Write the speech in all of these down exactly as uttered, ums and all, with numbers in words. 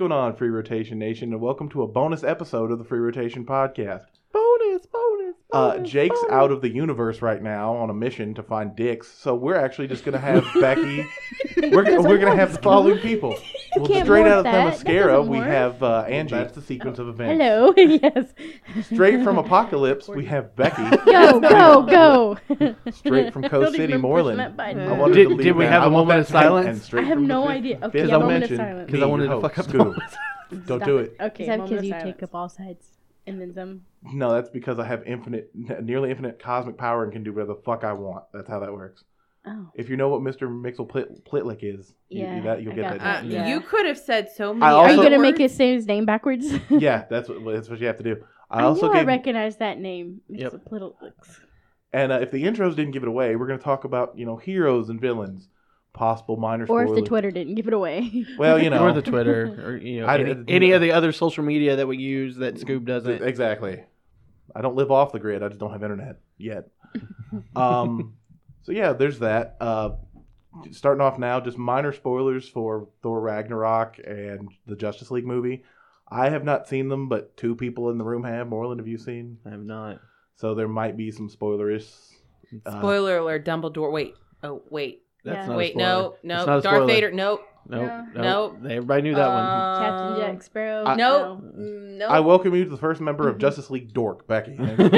going on, Free Rotation Nation, and welcome to a bonus episode of the Free Rotation Podcast. Bonus, bonus, bonus. Uh, Jake's bonus. out of the universe right now on a mission to find dicks, so we're actually just going to have Becky. We're, we're going to have the following people. Well, can't straight morph out of that. That Themyscira, doesn't we work. have uh, Angie. That's the sequence of events. Hello. Yes. Straight from Apocalypse, we have Becky. Go, go, go. Straight from I Coast don't City, even Moreland. push that button. I wanted Did- to leave did we that. have I a want moment that of to- silence? and straight I have from no the idea. Okay, fifth yeah, moment of dimension, silence. Because I me, wanted your to fuck host, up the Scoob. bonus. Don't Stop do it. it. Okay, Is that moment because of you silence. take up all sides and then some? No, that's because I have infinite, nearly infinite cosmic power and can do whatever the fuck I want. That's how that works. Oh. If you know what Mister Mixel Plit- Plitlick is, you, Yeah, you, that, you'll I get got that. that. Uh, Yeah. You could have said so many. I Are also- you other gonna make words. it say his name backwards? Yeah, that's what that's what you have to do. I, I also knew I gave, recognized that name. It's Yep. a little looks. and uh, if the intros didn't give it away, we're going to talk about you know heroes and villains, possible minor Or if the spoilers. Twitter didn't give it away. Well, you know, Or the Twitter, or you know, I- any, any of the other social media that we use that Scoob doesn't. exactly. I don't live off the grid. I just don't have internet yet. um, so yeah, there's that. Uh, starting off now, just minor spoilers for Thor Ragnarok and the Justice League movie. I have not seen them, but two people in the room have. Moreland, have you seen? I have not. So there might be some spoilerish. Uh, Spoiler alert, Dumbledore. Wait. Oh, wait. That's Yeah. not a Wait, spoiler. no, It's no. not a Darth spoiler. Vader, nope. Nope. No. Nope. Everybody knew that one. Uh, Captain Jack Sparrow. I- Nope. No. Nope. I welcome you to the first member of Justice League Dork, Becky.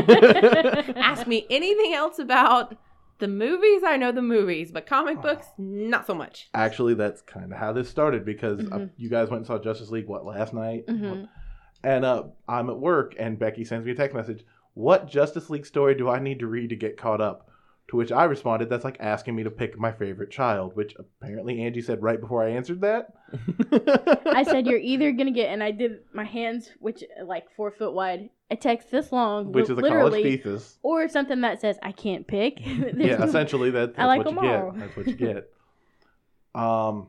Ask me anything else about the movies. I know the movies, but comic books, not so much. Actually, that's kind of how this started because uh, Mhm. you guys went and saw Justice League, what, last night? Mhm. And uh, I'm at work, and Becky sends me a text message. What Justice League story do I need to read to get caught up? To which I responded, that's like asking me to pick my favorite child, which apparently Angie said right before I answered that. I said you're either gonna get, and I did my hands, which like four foot wide, a text this long, Which li- is a literally, college thesis. or something that says I can't pick. There's Yeah, no- essentially that, that's I like what you them all. get. That's what you get. Um,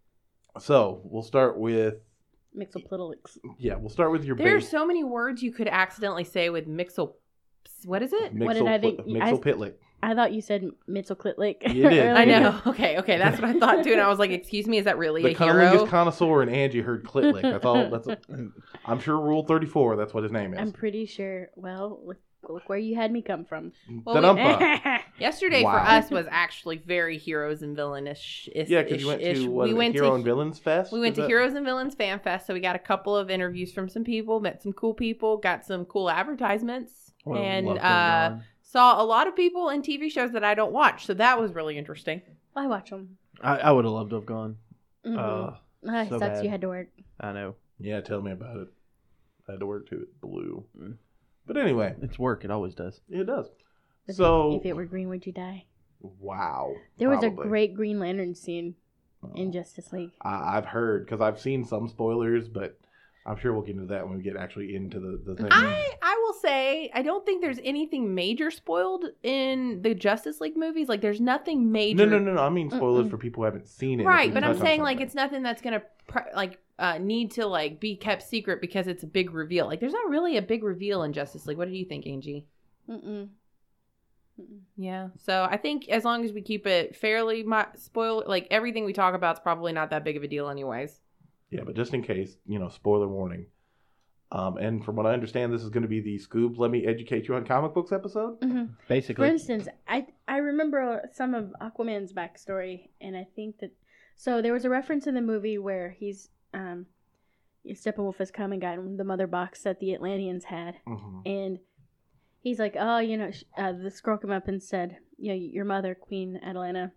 so we'll start with Mixoplitolix. yeah, we'll start with your There are base. so many words you could accidentally say with Mixel. What is it? Mixel, What did I think? Mixel I- Pitlick. I thought you said Mitzelklitlik. You did. I Yeah. know. Okay, okay. That's what I thought too. And I was like, excuse me, is that really The a hero? cunnilingus connoisseur and Angie heard Klitlick. That's all. That's. A, I'm sure Rule thirty-four. That's what his name I'm is. pretty sure. Well, look, look where you had me come from. Well, we- Da-dumpa. Yesterday Wow. for us was actually very heroes and villainish. Yeah, because you went to what, we went Hero to and Villains Fest. we went Is to that- Heroes and Villains Fan Fest, so we got a couple of interviews from some people, met some cool people, got some cool advertisements, Well, and love uh, going saw a lot of people in T V shows that I don't watch. So that was really interesting. I watch them. on. I, I would have loved to have gone. Mm-hmm. Uh, ah, so sucks bad. you had to work. I know. Yeah, tell me about it. I had to work too. It blew. Mm. But anyway, It's work. It always does. it does. If So it, if it were green, would you die? wow. There was a probably. great Green Lantern scene in Justice League. I, I've heard because I've seen some spoilers, but I'm sure we'll get into that when we get actually into the the thing. I I will say I don't think there's anything major spoiled in the Justice League movies. Like there's nothing major. no, no, no, no. I mean spoilers Mm-mm. for people who haven't seen it. if Right, we but I'm touch on saying like something. it's nothing that's gonna pr- like uh, need to like be kept secret because it's a big reveal. Like there's not really a big reveal in Justice League. What do you think, Angie? Mm-mm. Mm-mm. Yeah, so I think as long as we keep it fairly mi- spoil, like everything we talk about is probably not that big of a deal, anyways. Yeah, but just in case, you know, spoiler warning. Um, and from what I understand, this is going to be the Scoob Let Me Educate You on Comic Books episode. Mhm. For Basically. instance, I I remember some of Aquaman's backstory, and I think that so there was a reference in the movie where he's um, Steppenwolf has come and gotten the mother box that the Atlanteans had, Mm-hmm. and he's like, oh, you know, sh- uh, the scroll came up and said, you know, your mother, Queen Atalanta,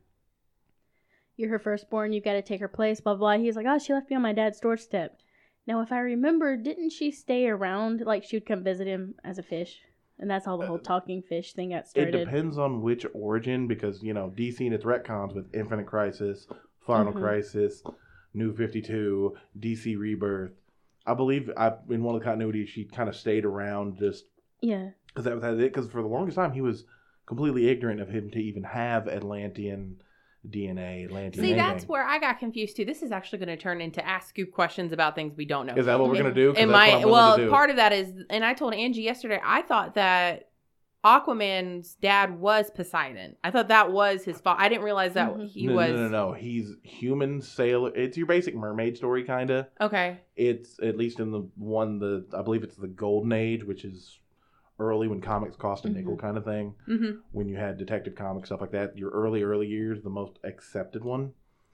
you're her firstborn, you've got to take her place, blah, blah. He's like, oh, she left me on my dad's doorstep. Now, if I remember, didn't she stay around, like she would come visit him as a fish? And that's how the whole talking fish thing got It started. depends on which origin, because, you know, D C and its retcons with Infinite Crisis, Final Mhm. Crisis, New fifty-two, D C Rebirth. I believe I, in one of the continuities, she kind of stayed around just Yeah. because that was it. Because for the longest time, he was completely ignorant of him to even have Atlantean D N A. Atlantean See, anything. that's where I got confused too. This is actually going to turn into Ask Scoop questions about things we don't know. Is that what we're Yeah. gonna do? 'Cause Am that's what I? I'm willing Well, to do. part of that is, and I told Angie yesterday, I thought that Aquaman's dad was Poseidon. I thought that was his fault. I didn't realize that Mhm. he no, was. No, no, no. He's human sailor. It's your basic mermaid story, kind of. Okay. It's at least in the one the I believe it's the Golden Age, which is early when comics cost a nickel kind of thing. Mm-hmm. When you had Detective Comics stuff like that, your early early years, the most accepted one.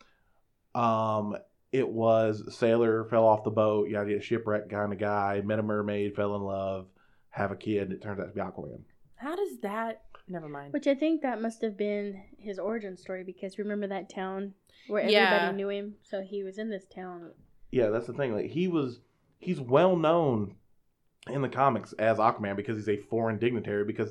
Um, it was sailor fell off the boat. You had a shipwreck kind of guy, met a mermaid, fell in love, have a kid. It turns out to be Aquaman. How does that? Never mind. Which I think that must have been his origin story because remember that town where everybody Yeah. knew him, so he was in this town. Yeah, that's the thing. Like he was, he's well known in the comics as Aquaman because he's a foreign dignitary. Because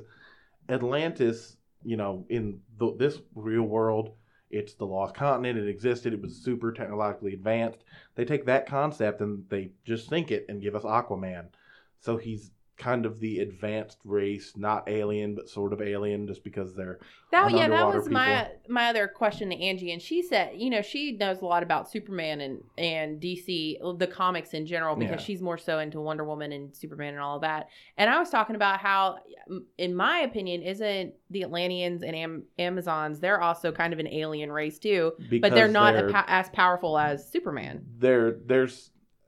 Atlantis, you know, in the, this real world, it's the lost continent. It existed. It was super technologically advanced. They take that concept and they just think it and give us Aquaman. So he's kind of the advanced race, not alien, but sort of alien, just because they're That an yeah, that underwater was my my other question to Angie, and she said, you know, she knows a lot about Superman and and D C, the comics in general, because Yeah. she's more so into Wonder Woman and Superman and all of that. And I was talking about how, in my opinion, isn't the Atlanteans and Am- Amazons? They're also kind of an alien race too, because but they're not they're, a po- as powerful as Superman. they're there's.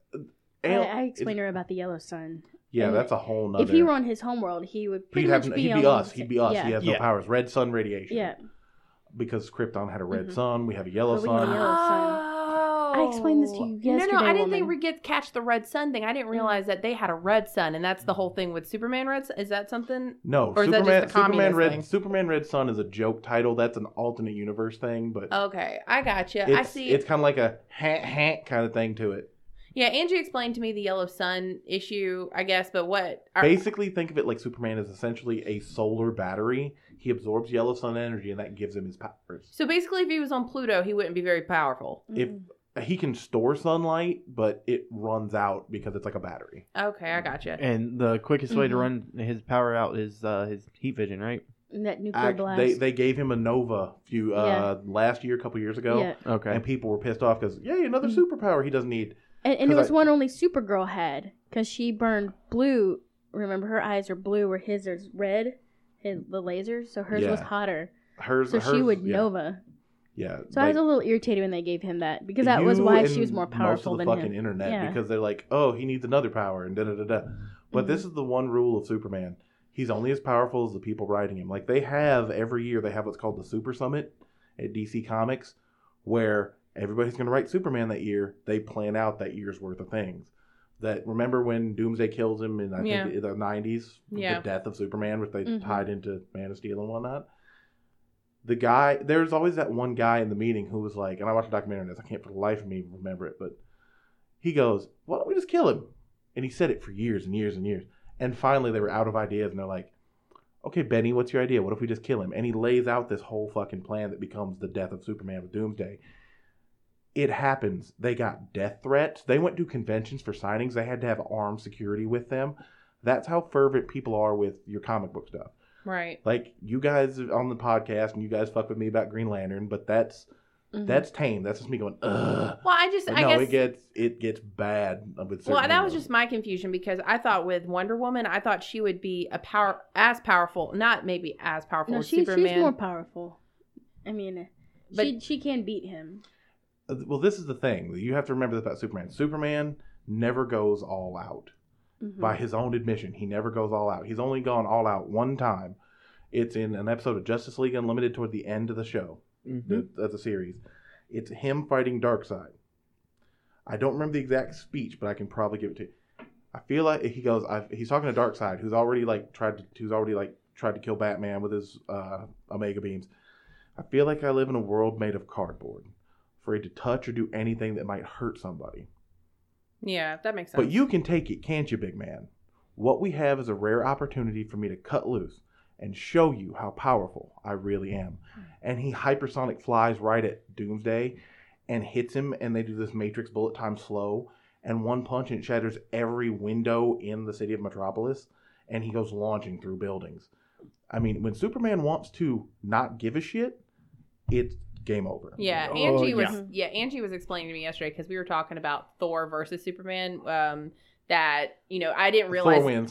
I, al- I explained her about the yellow sun. Yeah, and that's a whole nother. If he were on his homeworld, he would pretty he'd have much no- be he'd on be the us. same- He'd be us. Yeah. He has no Yeah. powers. Red sun radiation. yeah. Because Krypton had a red Mhm. sun. We have a yellow But we have a sun. yellow sun. Oh, I explained this to you No, no, yesterday, I didn't think woman. we get catch the red sun thing. I didn't realize that they had a red sun, and that's the whole thing with Superman red sun. Is that something? No, Or is that just Superman. the Superman communist red. thing? Superman Red Sun is a joke title. That's an alternate universe thing, but Okay, I got you. it's, I see. It's kind of like a ha ha kind of thing to it. Yeah, Angie explained to me the yellow sun issue, I guess, but what? Are, Basically, think of it like Superman is essentially a solar battery. He absorbs yellow sun energy, and that gives him his powers. so basically, if he was on Pluto, he wouldn't be very powerful. If Mm-mm. he can store sunlight, but it runs out because it's like a battery. Okay, I got you. And the quickest way to Mhm. run his power out is uh, his heat vision, right? that nuclear Act- blast. they they gave him a Nova few uh, last year, a couple years ago, yeah. Okay. and people were pissed off because yay, another Mhm. superpower he doesn't need. And, and it 'Cause was I- one only Supergirl had because she burned blue. Remember, her eyes are blue, where his is red. His, the lasers, so hers was Yeah. hotter. Hers, So hers, she would yeah, Nova. Yeah, So I was a little irritated when they gave him that because that was you why and she was more powerful most of than the fucking him. internet Yeah. because they're like, oh, he needs another power and da da da da. But Mhm. this is the one rule of Superman: he's only as powerful as the people writing him. Like they have every year, they have what's called the Super Summit at D C Comics, where everybody's going to write Superman that year. They plan out that year's worth of things. That remember when Doomsday kills him in I Yeah. think in the nineties, Yeah. the death of Superman, which they Mhm. tied into Man of Steel and whatnot. The guy, there's always that one guy in the meeting who was like, and I watched a documentary on this, I can't for the life of me remember it, but he goes, why don't we just kill him? And he said it for years and years and years. And finally they were out of ideas and they're like, okay, Benny, what's your idea? What if we just kill him? And he lays out this whole fucking plan that becomes the death of Superman with Doomsday. It happens. They got death threats. They went to conventions for signings. They had to have armed security with them. That's how fervent people are with your comic book stuff. Right. Like you guys on the podcast and you guys fuck with me about Green Lantern, but that's Mhm. that's tame. That's just me going, ugh. Well, I just, But I no, guess. it gets it gets bad with certain Well, that was heroes. just my confusion because I thought with Wonder Woman, I thought she would be a power as powerful, not maybe as powerful No, as she, Superman. she's more powerful. I mean, But- she she can beat him. Uh, Well, this is the thing. You have to remember this about Superman. Superman never goes all out. Mhm. By his own admission, he never goes all out. He's only gone all out one time. It's in an episode of Justice League Unlimited toward the end of the show. Mhm. the, of the series. It's him fighting Darkseid. I don't remember the exact speech, but I can probably give it to you. I feel like he goes. I, he's talking to Darkseid, who's already like tried to, who's already like tried to kill Batman with his uh, Omega beams. I feel like I live in a world made of cardboard, afraid to touch or do anything that might hurt somebody. Yeah, that makes sense. But you can take it, can't you, big man? What we have is a rare opportunity for me to cut loose and show you how powerful I really am. And he hypersonic flies right at Doomsday and hits him, and they do this Matrix bullet time slow, and one punch and it shatters every window in the city of Metropolis, and he goes launching through buildings. I mean, when Superman wants to not give a shit, it's game over. Yeah, Oh, Angie was yeah. yeah. Angie was explaining to me yesterday because we were talking about Thor versus Superman. Um, that you know I didn't realize. Thor wins.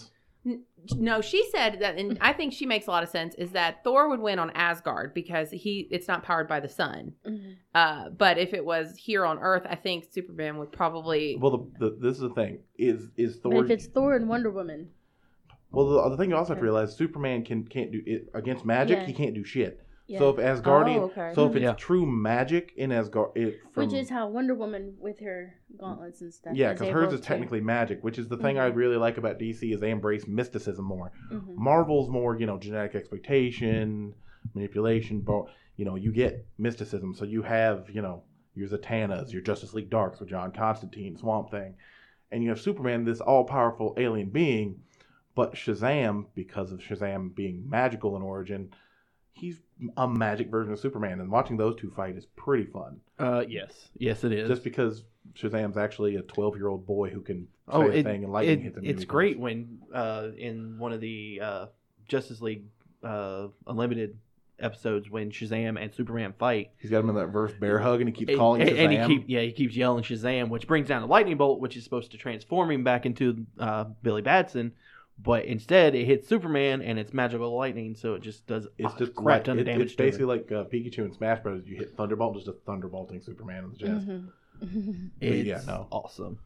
No, she said that, and I think she makes a lot of sense, is that Thor would win on Asgard because he it's not powered by the sun. Mm-hmm. Uh, but if it was here on Earth, I think Superman would probably... Well, the, the, this is the thing. Is is Thor... But if it's Thor and Wonder Woman. Well, the other thing you also have to realize, Superman can, can't do... it against magic, Yeah. he can't do shit. Yeah. So if Asgardian... Oh, okay. So if it's Yeah. true magic in Asgard... It, from, Which is how Wonder Woman with her gauntlets and stuff. Yeah, is because able hers is to- technically magic, which is the thing I Mhm. really like about D C is they embrace mysticism more. Mhm. Marvel's more, you know, genetic exploitation, manipulation, but, you know, you get mysticism. So you have, you know, your Zatannas, your Justice League Darks with John Constantine, Swamp Thing. And you have Superman, this all-powerful alien being, but Shazam, because of Shazam being magical in origin, he's a magic version of Superman. And watching those two fight is pretty fun. Uh, yes, yes, it is. Just because Shazam's actually a twelve-year-old boy who can say oh, a it, thing and lightning it- hits him. it's great when uh, in one of the uh, Justice League uh, Unlimited episodes when Shazam and Superman fight. He's got him in that verse bear hug, and he keeps And- calling and, Shazam. and he keep yeah he keeps yelling Shazam, which brings down the lightning bolt, which is supposed to transform him back into uh, Billy Batson. But instead, it hits Superman, and it's magical lightning, so it just does It's a just crap like, ton of it- damage. it's to him. basically like uh, Pikachu in Smash Bros. You hit Thunderbolt, just a thunderbolting Superman in the chest. Mhm. But It's yeah, no. awesome.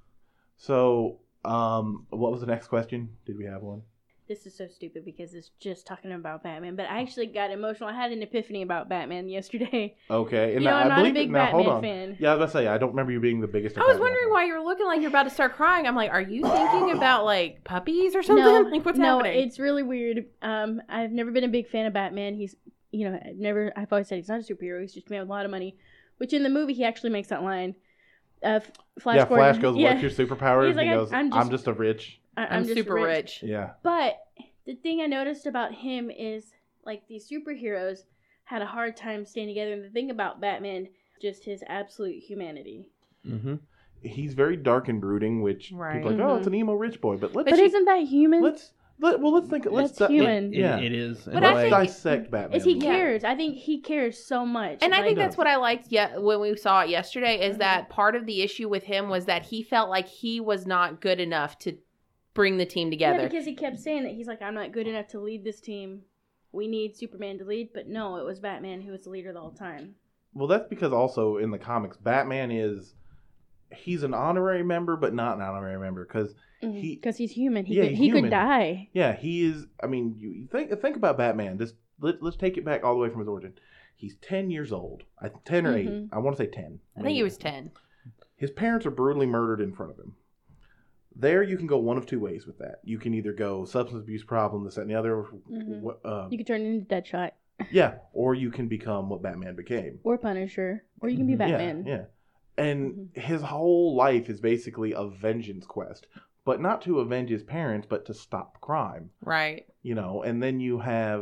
So, um, what was the next question? Did we have one? This is so stupid because it's just talking about Batman, but I actually got emotional. I had an epiphany about Batman yesterday. Okay, and You know, I, I'm I not a believe big it. Now, hold Batman on. fan. Yeah, I was gonna say I don't remember you being the biggest. I was wondering why you're looking like you're about to start crying. I'm like, are you thinking about like puppies or something? No, like what's no, happening? it's really weird. Um, I've never been a big fan of Batman. He's, you know, I've never. I've always said he's not a superhero. He's just a man with a lot of money. Which in the movie he actually makes that line. Uh, Flash Yeah, Gordon- Flash goes, yeah. "What's your superpower?" He's And he like, goes, I'm "I'm just- just, a rich." I, I'm, just super rich. Yeah. But the thing I noticed about him is like these superheroes had a hard time staying together. And the thing about Batman, just his absolute humanity. Mm-hmm. He's very dark and brooding, which Right. people are like, "Oh, it's an emo rich boy." But let's But isn't that human? let's let, well let's think. Let's That's di- human. Yeah, It, it is. in But a I let's way. think- dissect Batman. Is he Yeah. cares? I think he cares so much. And I Like, think does. that's what I liked yeah, when we saw it yesterday is that part of the issue with him was that he felt like he was not good enough to bring the team together. Yeah, because he kept saying that he's like, I'm not good enough to lead this team. We need Superman to lead, but no, it was Batman who was the leader the whole time. Well, that's because also in the comics, Batman is he's an honorary member, but not an honorary member because he Because he's human. He Yeah, could, he's he human. could die. yeah he is. I mean, you you think think about Batman. This let, let's take it back all the way from his origin. He's ten years old. I ten or eight. Mhm. I want to say ten. I think he was ten. His parents are brutally murdered in front of him. There, you can go one of two ways with that. You can either go substance abuse problem, this, that, and the other. Mhm. wh- Uh, You could turn into Deadshot yeah, or you can become what Batman became. or Punisher, or you can be Mhm. Batman. Yeah, yeah. And his whole life is basically a vengeance quest, but not to avenge his parents, but to stop crime. Right. You know, and then you have,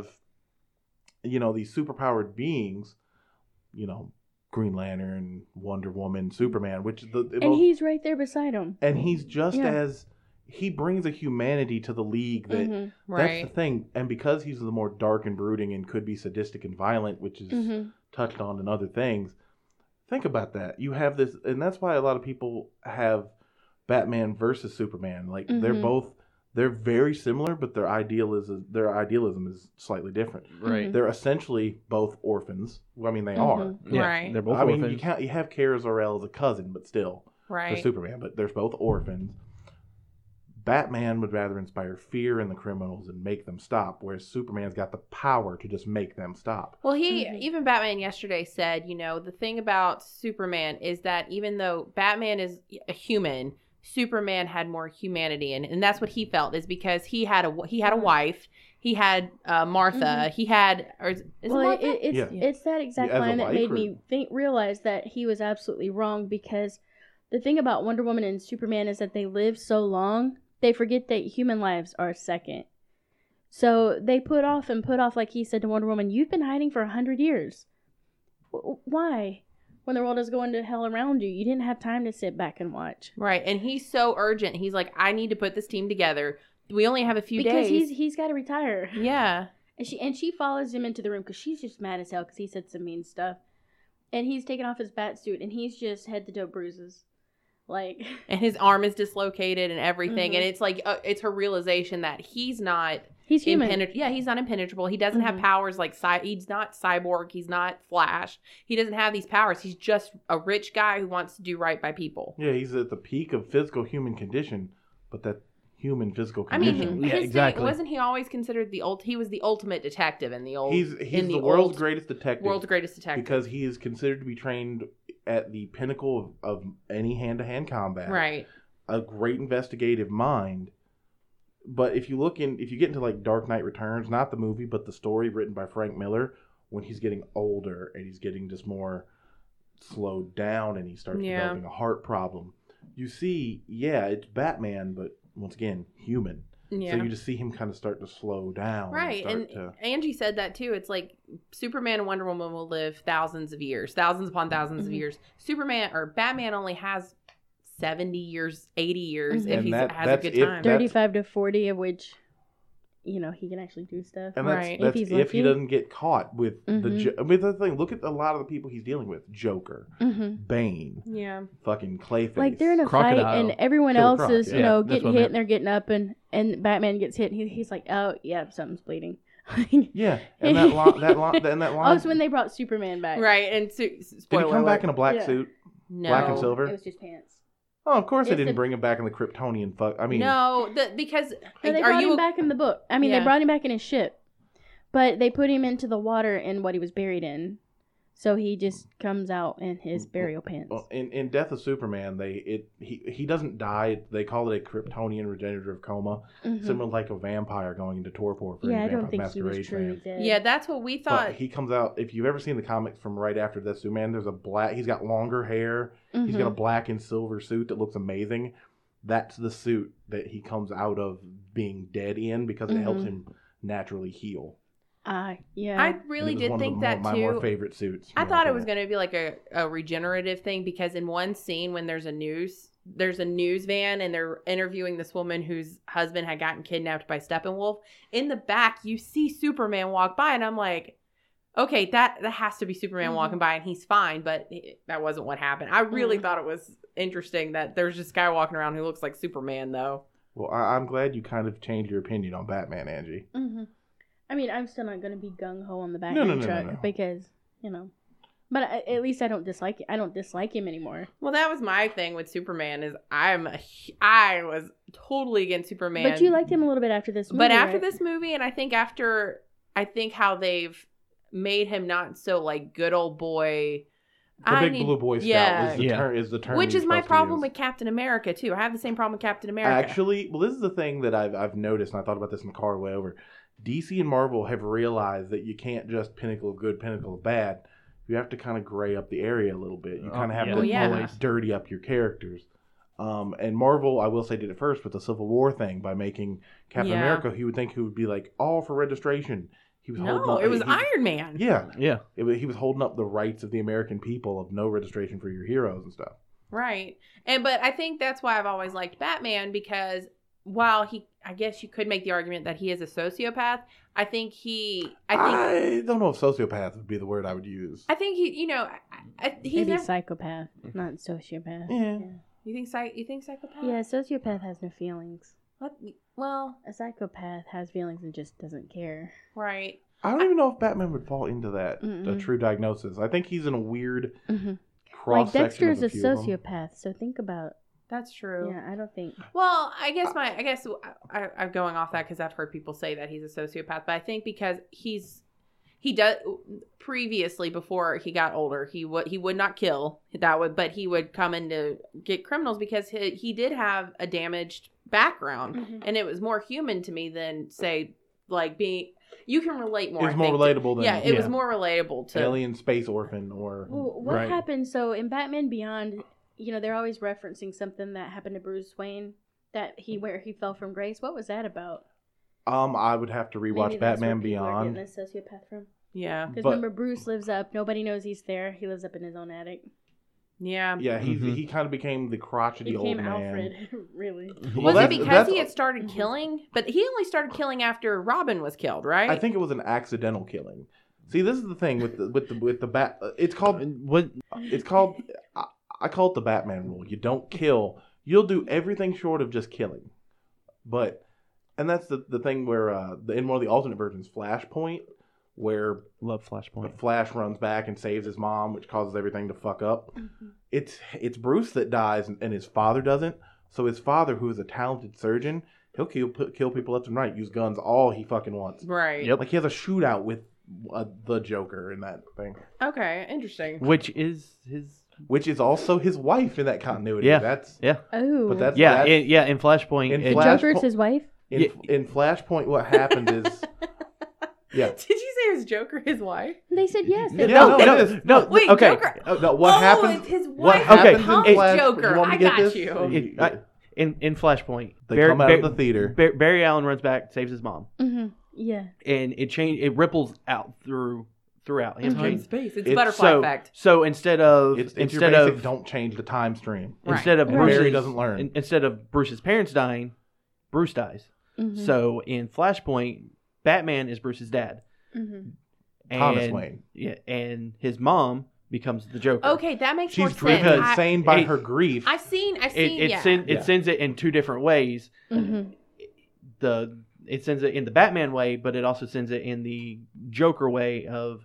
you know, these superpowered beings, you know, Green Lantern, Wonder Woman, Superman, which is the, the And most- he's right there beside him. and he's just Yeah. as he brings a humanity to the league that Mhm. Right. that's the thing. And because he's the more dark and brooding and could be sadistic and violent, which is Mhm. touched on in other things. Think about that. You have this, and that's why a lot of people have Batman versus Superman. Like they're Mhm. both, they're very similar, but their idealism, their idealism is slightly different. Right. They're essentially both orphans. Well, I mean, they are. Mhm. Yeah, Right. They're both I mean, orphans. you can't. You have Kara Zor-El as a cousin, but still, for Right. Superman. But there's both orphans. Batman would rather inspire fear in the criminals and make them stop, whereas Superman's got the power to just make them stop. Well, he Mhm. even Batman yesterday said, you know, the thing about Superman is that even though Batman is a human, Superman had more humanity, and and that's what he felt is because he had a he had a Mhm. wife, he had uh, Martha, Mhm. he had or is, is Well, it Martha? it, it's Yeah. it's that exact Yeah, as a line that wife, made or- me think realize that he was absolutely wrong because the thing about Wonder Woman and Superman is that they live so long, they forget that human lives are a second. So they put off and put off, like he said to Wonder Woman, you've been hiding for a hundred years. W- Why? When the world is going to hell around you, you didn't have time to sit back and watch. Right, and he's so urgent. He's like, I need to put this team together. We only have a few Because days. he's he's got to retire. Yeah. And she and she follows him into the room because she's just mad as hell because he said some mean stuff, and he's taking off his bat suit and he's just head to toe bruises. Like, and his arm is dislocated and everything. Mhm. And it's like, uh, it's her realization that he's not he's human. impenetrable. Yeah, he's not impenetrable. He doesn't have Mhm. powers like, cy- he's not Cyborg. He's not Flash. He doesn't have these powers. He's just a rich guy who wants to do right by people. Yeah, he's at the peak of physical human condition, but that human physical I mean, condition. Yeah, his exactly. thing, wasn't he always considered the ult? He was the ultimate detective in the old. he's he's in the, the, world's old, greatest detective. world's greatest detective. because he is considered to be trained at the pinnacle of, of any hand-to-hand combat. Right. A great investigative mind. But if you look in, if you get into like Dark Knight Returns, not the movie, but the story written by Frank Miller, when he's getting older and he's getting just more slowed down and he starts Yeah. developing a heart problem, you see, yeah, it's Batman, but once again, human. Yeah. So you just see him kind of start to slow down. Right, And, and start to, Angie said that too. It's like Superman and Wonder Woman will live thousands of years, thousands upon 1000s of Mhm. years. Superman or Batman only has seventy years, eighty years Mhm. if And he that- has that's a good if time. that- thirty-five to forty, of which, you know, he can actually do stuff. and that's, Right. that's If he's if he lucky. doesn't get caught with the. Mhm. Jo- I mean, the thing. Look at a lot of the people he's dealing with: Joker, hmm Bane, Yeah, fucking Clayface. Like they're in a Crocodile. fight and everyone Killer else Croc, is, you yeah. know, That's getting what I hit meant. and they're getting up and and Batman gets hit and he, he's like, oh yeah, something's bleeding. Yeah, and that line, that line, and that line. Oh, it's when they brought Superman back. right. And su- Did spoiler he come back alert. in a black Yeah. suit? no, black and silver? It was just pants. Oh, of course they It's didn't a- bring him back in the Kryptonian fuck. I mean, no, the, because No, they are brought you him back in the book. I mean, Yeah. they brought him back in his ship, but they put him into the water in what he was buried in, so he just comes out in his burial pants. well, in in Death of Superman, they it he he doesn't die. They call it a Kryptonian regenerative coma, Mhm. similar like a vampire going into torpor for Yeah, any I don't Vampire think he was Masquerade truly fan. dead. Yeah, that's what we But thought. he comes out. If you've ever seen the comics from right after Death of Superman, there's a black. He's got longer hair. He's got a Mhm. black and silver suit that looks amazing. That's the suit that he comes out of being dead in because it helps Mhm. him naturally heal. Ah, yeah. I And really it was did one think of the, that my too. more favorite suits. I from thought all it was that. going to be like a, a regenerative thing because in one scene when there's a news there's a news van and they're interviewing this woman whose husband had gotten kidnapped by Steppenwolf. In the back, you see Superman walk by, and I'm like, okay, that that has to be Superman Mhm. walking by, and he's fine. But it, that wasn't what happened. I really Mhm. thought it was interesting that there's this guy walking around who looks like Superman, though. Well, I, I'm glad you kind of changed your opinion on Batman, Angie. hmm I mean, I'm still not going to be gung ho on the No, Batman no, no, no, truck no. because you know, but I, at least I don't dislike it. I don't dislike him anymore. Well, that was my thing with Superman. Is I'm a, hu- I was totally against Superman, But you liked him a little bit after this movie. But after right? this movie, and I think after, I think how they've made him not so like good old boy. The I big need- blue boy scout yeah. is the Yeah. term. Is the term Which he's is my supposed to problem use. with Captain America too. I have the same problem with Captain America. Actually, well, this is the thing that I've I've noticed, and I thought about this in the car way over. D C and Marvel have realized that you can't just pinnacle of good, pinnacle of bad. You have to kind of gray up the area a little bit. You Oh, kind of have yeah. to Well, yeah. Always. dirty up your characters. Um, and Marvel, I will say, did it first with the Civil War thing by making Captain Yeah. America. He would think he would be like all for registration. He was holding no, up. it was he- Iron Man. Yeah, Yeah. it was, he was holding up the rights of the American people of no registration for your heroes and stuff. Right. And but I think that's why I've always liked Batman because while he, I guess you could make the argument that he is a sociopath. I think he, I think, I don't know if sociopath would be the word I would use. I think he, you know, I, I, he's maybe never. psychopath, not sociopath. Yeah. You think psych? You think psychopath? Yeah, sociopath has no feelings. What? Well, A psychopath has feelings and just doesn't care. right. I don't even know if Batman would fall into that, the Mm-mm. true diagnosis. I think he's in a weird hmm cross Like section Dexter's of a a few of them. sociopath, so think about. That's true. Yeah, I don't think. Well, I guess my, I guess I, I'm going off that because I've heard people say that he's a sociopath, but I think because he's, he does previously before he got older, he would he would not kill that would, but he would come in to get criminals because he he did have a damaged background, Mhm. and it was more human to me than say like being. You can relate more. It was I more think, relatable to, than yeah, it was yeah. more relatable to Alien Space Orphan or Well, what Right. happened? So in Batman Beyond, you know, they're always referencing something that happened to Bruce Wayne, that he where he fell from grace. What was that about? um I would have to rewatch Maybe that's where Batman people are Beyond. getting the sociopath from. yeah, Because But- remember, Bruce lives up. Nobody knows he's there. He lives up in his own attic. yeah. Yeah, he's Mhm. he kind of became the crotchety He old became man. Alfred, really. Well, Was it that's- because that's- he had started Mhm. killing? But he only started killing after Robin was killed, right? I think it was an accidental killing. See, this is the thing with the with the with the bat. uh, It's called What? it's called. I, I call it the Batman rule. You don't kill. You'll do everything short of just killing. But, and that's the, the thing where, uh, the, in one of the alternate versions, Flashpoint, where Love Flashpoint. Flash runs back and saves his mom, which causes everything to fuck up. Mm-hmm. It's it's Bruce that dies, and, and his father doesn't. So his father, who is a talented surgeon, he'll kill kill people left and right, use guns, all he fucking wants. Right. Yep. Like he has a shootout with uh, the Joker in that thing, Okay, interesting. Which is his. which is also his wife in that continuity. Yeah. That's Yeah. Oh. but that's Yeah. that's, In, yeah. In Flashpoint. In it- the Flash- Joker's his wife? in, Yeah. in Flashpoint. What happened is, yeah. Did you say his Joker his wife? They said yes. Yeah, They no, no, it no, is. no. Wait, okay. Joker. No, what oh, happens? it's his What wife Okay. happens becomes in Flash? Joker. You want me I to get got this? you. It- I- in in Flashpoint, They Barry, come out Bar- of the theater. Bar- Barry Allen runs back, saves his mom, Mm-hmm. Yeah. and it change it ripples out through throughout his Mhm. Time chain. space. It's, It's butterfly So effect. so instead of It's, it's your instead basic of don't change the time stream. Right. instead of And Bruce's, Barry doesn't learn. in- instead of Bruce's parents dying, Bruce dies. Mm-hmm. So in Flashpoint, Batman is Bruce's dad. Mm-hmm. And, Thomas Wayne. Yeah, and his mom becomes the Joker. Okay, that makes more She's sense. driven I, insane by it- her grief. I've seen. I've It seen. it, yeah. send, it Yeah. sends it in two different ways. Mm-hmm. The it sends it in the Batman way, but it also sends it in the Joker way of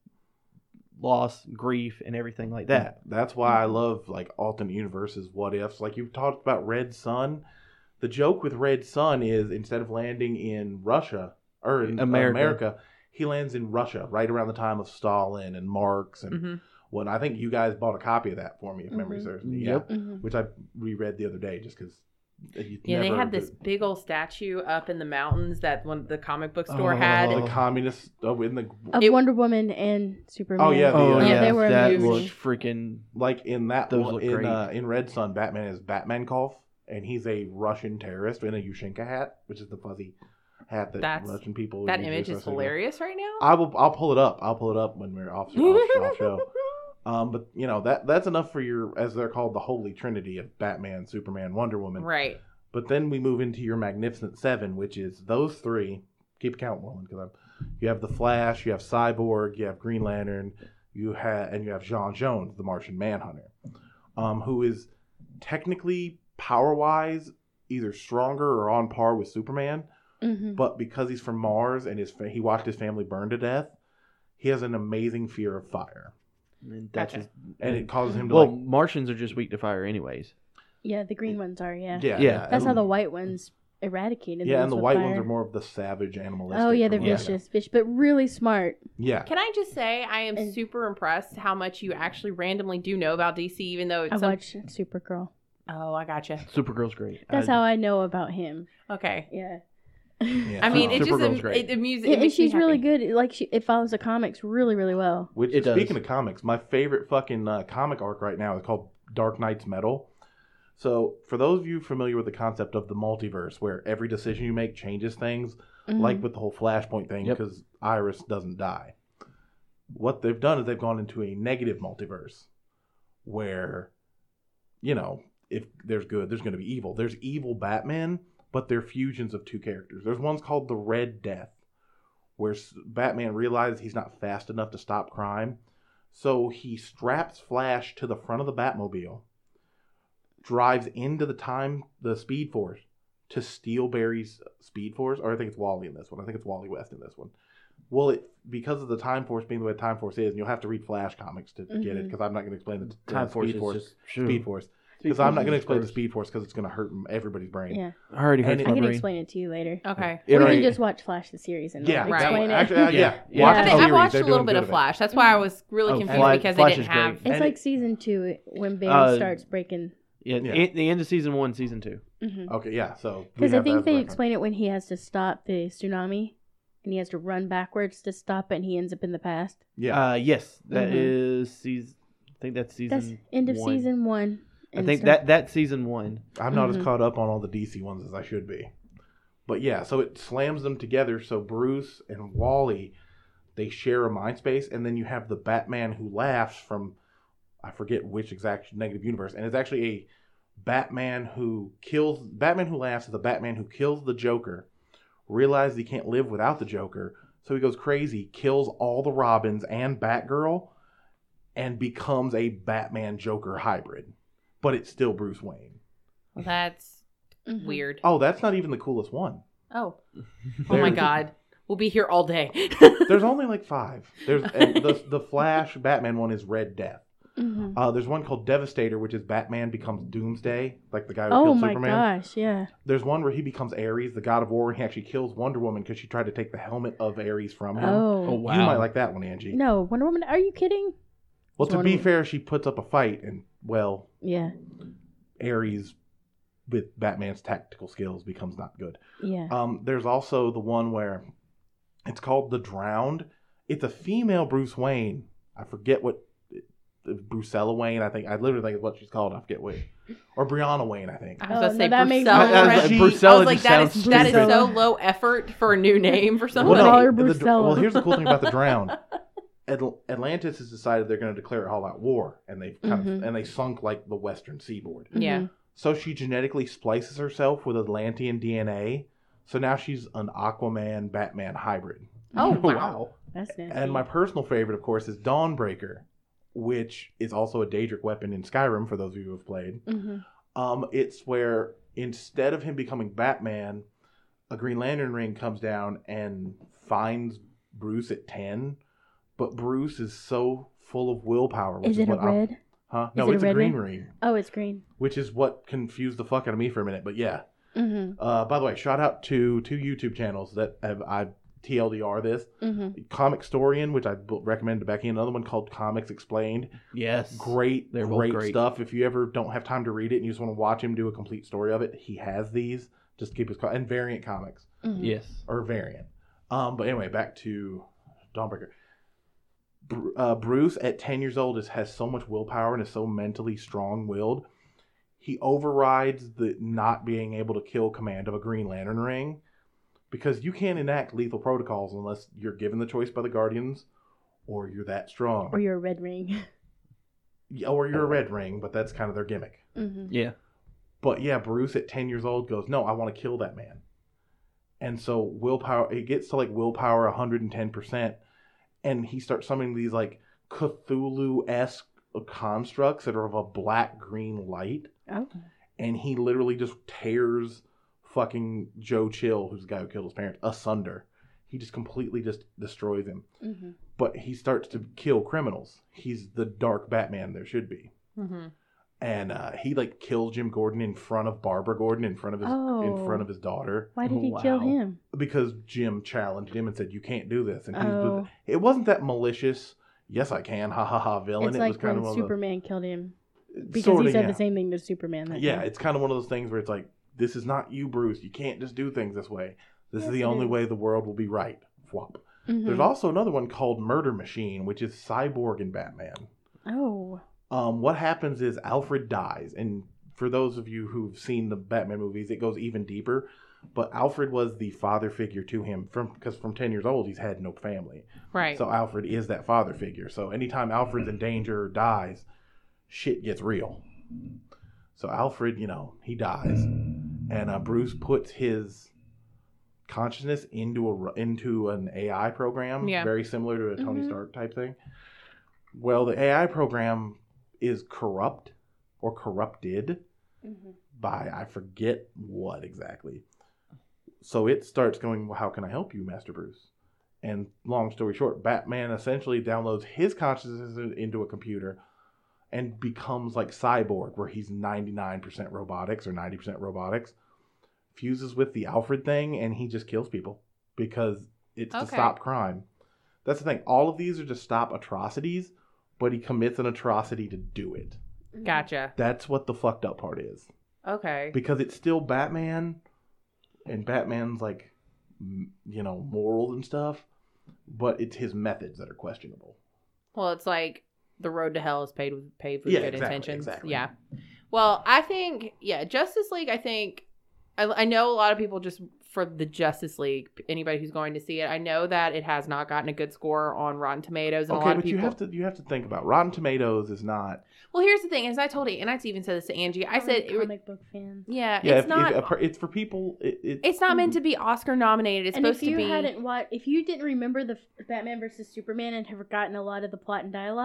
loss, grief, and everything like that. That's why I love like alternate universes, what ifs. Like you talked about Red Sun. The joke with Red Sun is instead of landing in Russia or in America. America, he lands in Russia right around the time of Stalin and Marx and Mhm. what I think you guys bought a copy of that for me if memory Mhm. serves me. Yep. Yeah, Mm-hmm. which I reread the other day just because. Yeah, they had this big old statue up in the mountains that one the comic book store Oh. had. the communists oh, in the Of It- Wonder Woman and Superman. Oh, yeah, the, Oh uh, yeah, Yeah, they were that amazing. looked freaking. like in that Those one, look in great. uh, in Red Sun, Batman is Batmankov, and he's a Russian terrorist in a Ushinka hat, which is the fuzzy hat that That's- Russian people. That use image to is associate with. hilarious right now. I will. I'll pull it up. I'll pull it up when we're off, off, off show. Um, but you know that that's enough for your, as they're called, the Holy Trinity of Batman, Superman, Wonder Woman. Right. But then we move into your Magnificent Seven, which is those three. Keep count, Roland, because you have the Flash, you have Cyborg, you have Green Lantern, you have, and you have John Jones, the Martian Manhunter, um, who is technically power-wise either stronger or on par with Superman. Mm-hmm. But because he's from Mars and his fa- he watched his family burn to death, he has an amazing fear of fire, And that's Gotcha. just, and it causes him to well, like, Martians are just weak to fire, anyways. Yeah, the green ones are. Yeah. yeah, Yeah. That's how and- the white ones eradicated. yeah, those and the with white fire. ones are more of the savage, animalistic. Oh yeah, they're Yeah. vicious, vicious, but really smart. Yeah, Can I just say I am And- super impressed how much you actually randomly do know about D C, even though it's I some- watched Supergirl. Oh, I gotcha. Supergirl's great. That's I- how I know about him. Okay. Yeah. yeah. I mean, it just Supergirl's am- great. it amuses. Yeah, it and makes me she's really happy. good. Like she, it follows the comics really, really well. Which, It does. speaking of comics, my favorite fucking uh, comic arc right now is called Dark Knight's Metal. So, for those of you familiar with the concept of the multiverse, where every decision you make changes things, Mhm. like with the whole Flashpoint thing, Yep. because Iris doesn't die. What they've done is they've gone into a negative multiverse, where, you know, if there's good, there's going to be evil. There's evil Batman, but they're fusions of two characters. There's one's called the Red Death, where S- Batman realizes he's not fast enough to stop crime, so he straps Flash to the front of the Batmobile, drives into the time the Speed Force to steal Barry's Speed Force, or I think it's Wally in this one. I think it's Wally West in this one. Well, it because of the Time Force being the way Time Force is, and you'll have to read Flash comics to get it, Mhm. because I'm not going to explain the, the Time Force Speed is Force. just Speed Force. Speed Because I'm not Force going to is explain the first. Speed Force because it's going to hurt everybody's brain. Yeah, I already And hurt it- I my can brain. explain it to you later. Okay. It Or you already- can just watch Flash the series and Yeah, I'll Right. explain that- it. actually, uh, Yeah, yeah. yeah. Watch I, the think, I series. watched They're a little doing bit good of at it. Flash. That's why I was really Oh, confused Flash- because Flash they is didn't have. great. It's And like it- season two when Barry Uh, starts breaking. Yeah, Yeah. The, the end of season one, season two. Because Okay, yeah. So we mm-hmm. I have that think as they reference. explain it when he has to stop the tsunami, and he has to run backwards to stop it, and he ends up in the past. Yeah. Uh, yes, that Mhm. is season. I think that's season. That's end of one. season one. I and think so- that that's season one. I'm not Mhm. as caught up on all the D C ones as I should be. But yeah, so it slams them together. So Bruce and Wally, they share a mind space, and then you have the Batman who laughs from, I forget which exact negative universe, and it's actually a Batman who kills. Batman who laughs is a Batman who kills the Joker, realizes he can't live without the Joker, so he goes crazy, kills all the Robins and Batgirl, and becomes a Batman Joker hybrid, but it's still Bruce Wayne. Well, that's Mhm. weird. Oh, that's not even the coolest one. Oh. Oh my There- God. We'll be here all day. There's only like five. There's and the the Flash Batman one is Red Death. Mhm. Uh, there's one called Devastator, which is Batman becomes Doomsday, like the guy who Oh killed my Superman. gosh, yeah. There's one where he becomes Ares, the god of war, and he actually kills Wonder Woman because she tried to take the helmet of Ares from him. Oh. Oh wow. You might like that one, Angie. No, Wonder Woman, are you kidding? Well, to Wonder be Wo- fair, she puts up a fight, and well, Yeah, Ares with Batman's tactical skills becomes not good. yeah. Um, there's also the one where it's called The Drowned. It's a female Bruce Wayne. I forget what Brucella Wayne. I think I literally think is what she's called. I forget which, or Brianna Wayne. I think. I Oh, was going to no, say that makes Brucella. sense. right? She- I was Brucella like, just that is, sounds that is stupid. so low effort for a new name for somebody. Call her the- Brucella. well, here's the cool thing about The Drowned. Atl- Atlantis has decided they're going to declare all-out war, and they kind of Mhm. and they sunk like the western seaboard. Yeah. Mhm. So she genetically splices herself with Atlantean D N A. So now she's an Aquaman Batman hybrid. Oh, wow. That's nasty. And my personal favorite, of course, is Dawnbreaker, which is also a Daedric weapon in Skyrim, for those of you who have played. Mhm. Um, it's where instead of him becoming Batman, a Green Lantern ring comes down and finds Bruce at ten. But Bruce is so full of willpower. Which Is is, it a what I'm- red? huh? is No, it a it's a, red green ring? ring, Oh, it's green. which is what confused the fuck out of me for a minute. But yeah. Mm-hmm. Uh, by the way, shout out to two YouTube channels that have I T L D R this. Mm-hmm. Comic Storian, which I b- recommend to Becky, another one called Comics Explained. Yes. Great, They're both great, great. stuff. If you ever don't have time to read it and you just want to watch him do a complete story of it, he has these. Just keep his co- and Variant Comics Mm-hmm. Yes. or Variant. Um, but anyway, back to Dawnbreaker. Br- uh, Bruce at ten years old is has so much willpower and is so mentally strong-willed. He overrides the not being able to kill command of a Green Lantern ring because you can't enact lethal protocols unless you're given the choice by the Guardians or you're that strong. Or your red ring. Yeah, or you're a red ring, but that's kind of their gimmick. Mm-hmm. Yeah. But yeah, Bruce at ten years old goes, no, I want to kill that man. And so willpower, it gets to like willpower one hundred ten percent. And he starts summoning these like Cthulhu-esque constructs that are of a black-green light. Oh. And he literally just tears fucking Joe Chill, who's the guy who killed his parents, asunder. He just completely just destroys him. Mm-hmm. But he starts to kill criminals. He's the dark Batman there should be. Mm-hmm. And uh, he like kills Jim Gordon in front of Barbara Gordon, in front of his in Oh. front of his daughter, Why did Oh, he kill wow. him? because Jim challenged him and said, "You can't do this." And he, Oh. it wasn't that malicious. Yes, I can. Ha ha ha. Villain. It's it was like kind when of one Superman killed him. of the, Because sorta, he said yeah. the same thing to Superman. That Yeah, day. it's kind of one of those things where it's like, this is not you, Bruce. You can't just do things this way. This Yes, is the it only is. way the world will be right. Flop. Mhm. There's also another one called Murder Machine, which is Cyborg and Batman. Oh. Um, what happens is Alfred dies, and for those of you who've seen the Batman movies, it goes even deeper. But Alfred was the father figure to him from because from ten years old he's had no family, Right. so Alfred is that father figure. So anytime Alfred's in danger or dies, shit gets real. So Alfred, you know, he dies, and uh, Bruce puts his consciousness into a into an A I program, Yeah. very similar to a Tony Mhm. Stark type thing. Well, the A I program is corrupt or corrupted Mm-hmm. by I forget what exactly. So it starts going, well, how can I help you, Master Bruce? And long story short, Batman essentially downloads his consciousness into a computer and becomes like Cyborg, where he's ninety-nine percent robotics or ninety percent robotics, fuses with the Alfred thing, and he just kills people because it's to Okay. stop crime. That's the thing. All of these are to stop atrocities, but he commits an atrocity to do it. Gotcha. That's what the fucked up part is. Okay. Because it's still Batman, and Batman's like, m- you know, morals and stuff, but it's his methods that are questionable. Well, it's like the road to hell is paved with paved with Yeah, good exactly, intentions. exactly. Yeah. Well, I think yeah, Justice League. I think I, I know a lot of people just for the Justice League. Anybody who's going to see it, I know that it has not gotten a good score on Rotten Tomatoes, and a Okay, lot of but you people. have to you have to think about Rotten Tomatoes is not. Well, here's the thing, as I told you, and I even said this to Angie. I said, it, comic book fans. yeah, Yeah, it's if, not. if a per- it's for people. It, it, it's not meant to be Oscar nominated. It's And supposed if you to be. hadn't watched, if you didn't remember the f- Batman versus Superman and have forgotten a lot of the plot and dialogue,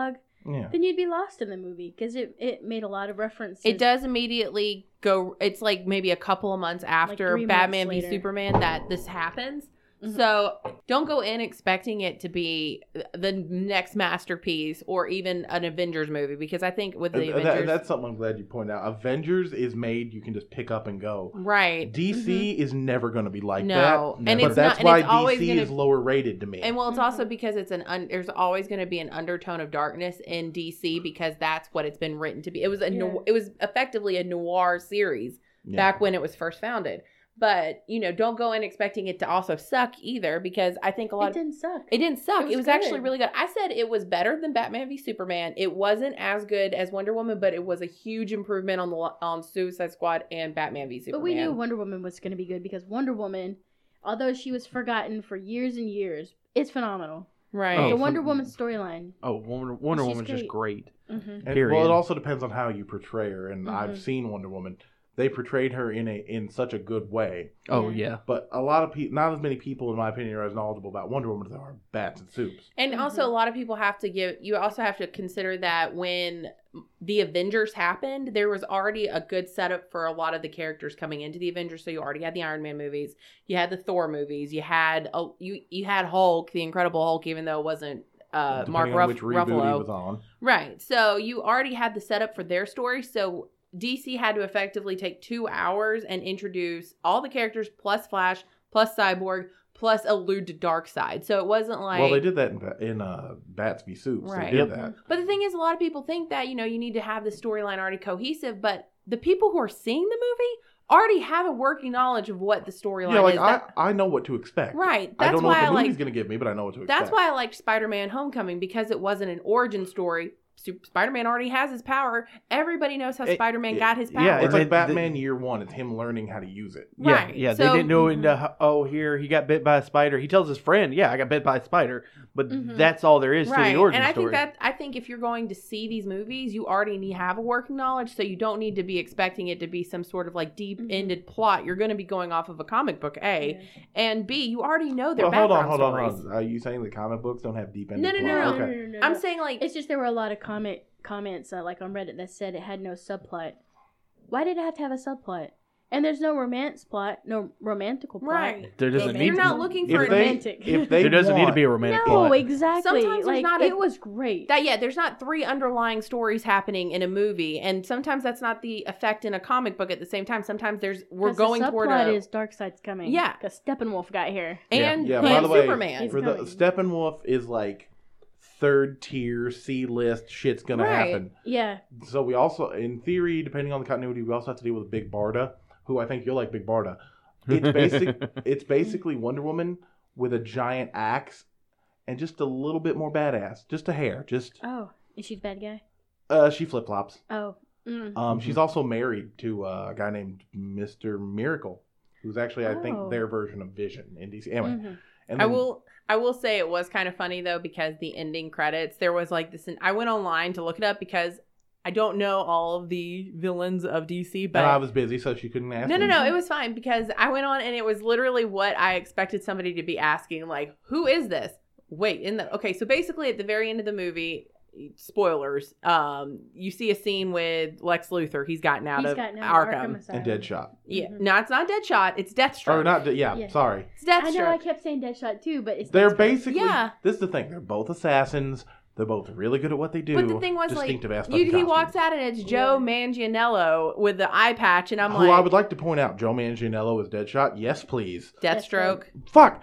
Yeah. then you'd be lost in the movie because it, it made a lot of references. It does immediately go. It's like maybe a couple of months after three Batman months v later. Superman that this happens. Mhm. So don't go in expecting it to be the next masterpiece or even an Avengers movie, because I think with the Uh, that- Avengers, that's something I'm glad you pointed out. Avengers is made you can just pick up and go. right. D C is never going to be like No. that. And but it's that's not- and why it's always D C gonna- is lower rated to me. And well, it's also Mhm. because it's an un, there's always going to be an undertone of darkness in D C because that's what it's been written to be. It was a Yeah. no, it was effectively a noir series Yeah. back when it was first founded. But you know, don't go in expecting it to also suck either, because I think a lot It of didn't suck. it didn't suck. It It was was, actually good. really good. I said it was better than Batman v Superman. It wasn't as good as Wonder Woman, but it was a huge improvement on the on Suicide Squad and Batman v Superman. But we knew Wonder Woman was going to be good because Wonder Woman, although she was forgotten for years and years, is phenomenal. right. Oh, the for- Wonder Woman storyline. Oh, Wonder, Wonder She's Woman's just great. Mm-hmm. And- Period. well, it also depends on how you portray her. And Mhm. I've seen Wonder Woman. They portrayed her in a in such a good way. Oh Yeah. yeah. But a lot of people, not as many people, in my opinion, are as knowledgeable about Wonder Woman as there are Bats and Soups. And also, Mhm. a lot of people have to give, you also have to consider that when the Avengers happened, there was already a good setup for a lot of the characters coming into the Avengers. So you already had the Iron Man movies, you had the Thor movies, you had a, you you had Hulk, the Incredible Hulk, even though it wasn't uh, Depending Mark on Ruff- which reboot he Ruffalo. was on. Right. So you already had the setup for their story. So D C had to effectively take two hours and introduce all the characters plus Flash, plus Cyborg, plus allude to Darkseid. So it wasn't like. Well, they did that in, Ba- in uh, Bats v Soups. Right. They did Yep. that. But the thing is, a lot of people think that, you know, you need to have the storyline already cohesive, but the people who are seeing the movie already have a working knowledge of what the storyline Yeah, like is. I, That- I know what to expect. right. I That's don't know why what I the movie's like. going to give me, but I know what to expect. That's why I liked Spider-Man: Homecoming, because it wasn't an origin story. Super, Spider-Man already has his power. Everybody knows how It- Spider-Man it- got his power. yeah, It's And like they- Batman Year One. It's him learning how to use it. Yeah, Right. yeah. So- they didn't know into how- oh here he got bit by a spider. He tells his friend, yeah, I got bit by a spider. But Mhm. that's all there is to Right. the origin And I story. think that I think if you're going to see these movies, you already need have a working knowledge, so you don't need to be expecting it to be some sort of like deep-ended plot. You're going to be going off of a comic book, A, and B, you already know their Well, hold on, background hold on, stories. hold on. Are you saying the comic books don't have deep end? No, no, no, No, no. no, Okay. no, no, no. I'm saying like It's just there were a lot of comment comments uh, like on Reddit that said it had no subplot. Why did it have to have a subplot? And there's no romance plot, no romantical plot. right. there doesn't If need you're to not be. looking If for they, romantic. if they There doesn't need to want- be a romantic No, plot. exactly. Sometimes there's like not a- it was great. that, yeah, there's not three underlying stories happening in a movie, and sometimes that's not the effect in a comic book at the same time. Sometimes there's we're 'Cause going the toward subplot a is Darkseid's coming. Yeah. because Steppenwolf got here. and Yeah, and by the way, Superman. He's for the coming. Steppenwolf is like third tier C list shit's gonna Right. happen. Yeah, So we also, in theory, depending on the continuity, we also have to deal with Big Barda, who I think you'll like Big Barda. It's basic. It's basically Wonder Woman with a giant axe and just a little bit more badass, just a hair. Just Oh, is she the bad guy? uh, she flip flops. Oh, mm. Um, she's also married to uh, a guy named Mister Miracle, who's actually I Oh. think their version of Vision in D C. Anyway, Mhm. and I then- will I will say it was kind of funny though, because the ending credits, there was like this, I went online to look it up because I don't know all of the villains of D C, but And I was busy, so she couldn't ask. no, no, me. no, it was fine because I went on and it was literally what I expected somebody to be asking, like, who is this? Wait, in the okay, so basically at the very end of the movie, spoilers, um, you see a scene with Lex Luthor. He's gotten out He's of gotten out of Arkham. Asylum. And Deadshot. Yeah, Mhm. no, it's not Deadshot. It's Deathstroke. Or not? De- yeah, Yeah. sorry. It's I know I Deathstroke. kept saying Deadshot too, but it's They're Deathstroke. basically. Yeah. This is the thing. They're both assassins. They're both really good at what they do. But the thing was, like, distinctive ass you, fucking he costumes. walks out and it's Joe Yeah. Manganiello with the eye patch, and I'm Who like, I would like to point out, Joe Manganiello is Deadshot. Yes, please. Deathstroke. Fuck.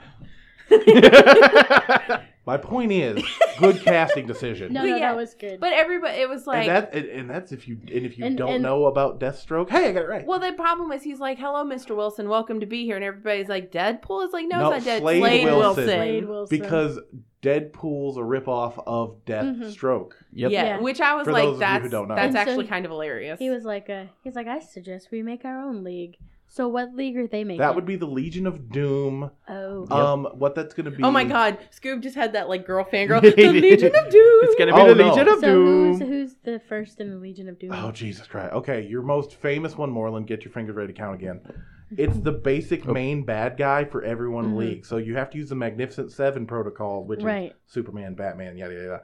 My point is, good casting decision. No, But no, yeah, that was good. But everybody, it was like, and that and, and that's if you and if you And- don't and- know about Deathstroke, hey, I got it right. well, the problem is he's like, hello, Mister Wilson, welcome to be here. And everybody's like, Deadpool is like, no, No, it's not Dead. Slade Slade, Wilson. Wilson. Slade Wilson. Because Deadpool's a ripoff of Deathstroke. Yep. Yeah, Yeah. which I was For like, those of you who that's, don't know. that's And so actually he- kind of hilarious. he was like, uh, he's like, I suggest we make our own league. So what league are they making? That would be the Legion of Doom. Oh, Um, what that's gonna be? oh my god, Scoob just had that like girl fangirl. The Legion of Doom. It's gonna be Oh, the no. Legion of so Doom. who's who's the first in the Legion of Doom? Oh Jesus Christ! Okay, your most famous one, Moreland. Get your fingers ready to count again. It's the basic Oh. main bad guy for everyone in the Mhm. league. So you have to use the Magnificent Seven protocol, which Right. is Superman, Batman, yada yada. yada.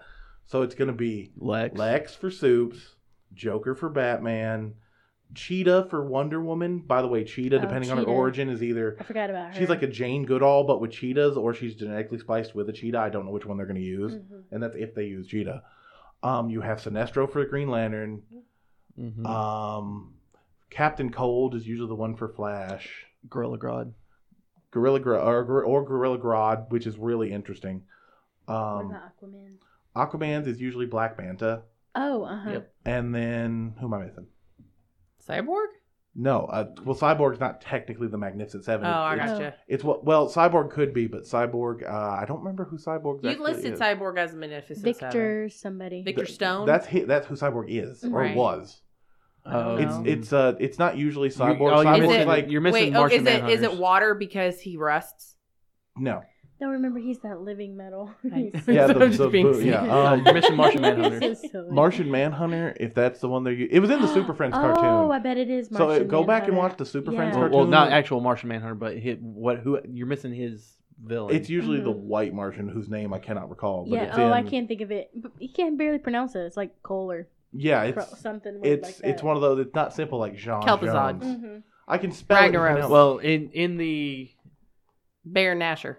So it's going to be Lex. Lex for Supes, Joker for Batman, Cheetah for Wonder Woman. By the way, Cheetah, Oh, depending on her Cheetah. origin, is either I forgot about her. she's like a Jane Goodall, but with cheetahs, or she's genetically spliced with a cheetah. I don't know which one they're going to use, Mhm. and that's if they use Cheetah. Um, you have Sinestro for the Green Lantern. Mm-hmm. Um, Captain Cold is usually the one for Flash. Gorilla Grodd. Gorilla Gro- or, or Gorilla Grodd, which is really interesting. What Um, about Aquaman? Aquaman's is usually Black Manta, Oh, uh huh. Yep. and then who am I missing? Cyborg? No, uh, well, Cyborg's not technically the Magnificent Seven. Oh, I it's, gotcha. it's what. Well, Cyborg could be, but Cyborg, uh, I don't remember who Cyborg. You listed is. Cyborg as a Magnificent Victor Seven. somebody. Victor Th- Stone? That's hi- that's who Cyborg is or Right. was. Oh, It's No. it's uh it's not usually You- Cyborg. oh, you're Is Cyborg's it- missing, like you're missing Wait, oh, Martian is it is it Manhunters. water because he rusts? no. No, remember he's that living metal. Nice. He's- Yeah, So the, I'm just the being boot, yeah. silly. Uh, Um, you're missing Martian He's Manhunter. so silly. Martian Manhunter, if that's the one they're using. It was in the Super Friends oh, cartoon. Oh, I bet it is So, uh, Martian go back and Manhunter. watch the Super Yeah. Friends Well, cartoon. well, not actual Martian Manhunter, but hit what? Who? You're missing his villain. It's usually the Mhm. white Martian whose name I cannot recall. But Yeah. it's Oh, in, I can't think of it. But you can't barely pronounce it. It's like Cole or Yeah, Pro- it's something. weird it's like that. it's one of those. It's not simple like Jean Kel'Thuzad. Jones. Mm-hmm. I can spell it. Ragnaros. you know. well in in the Baron Nasher.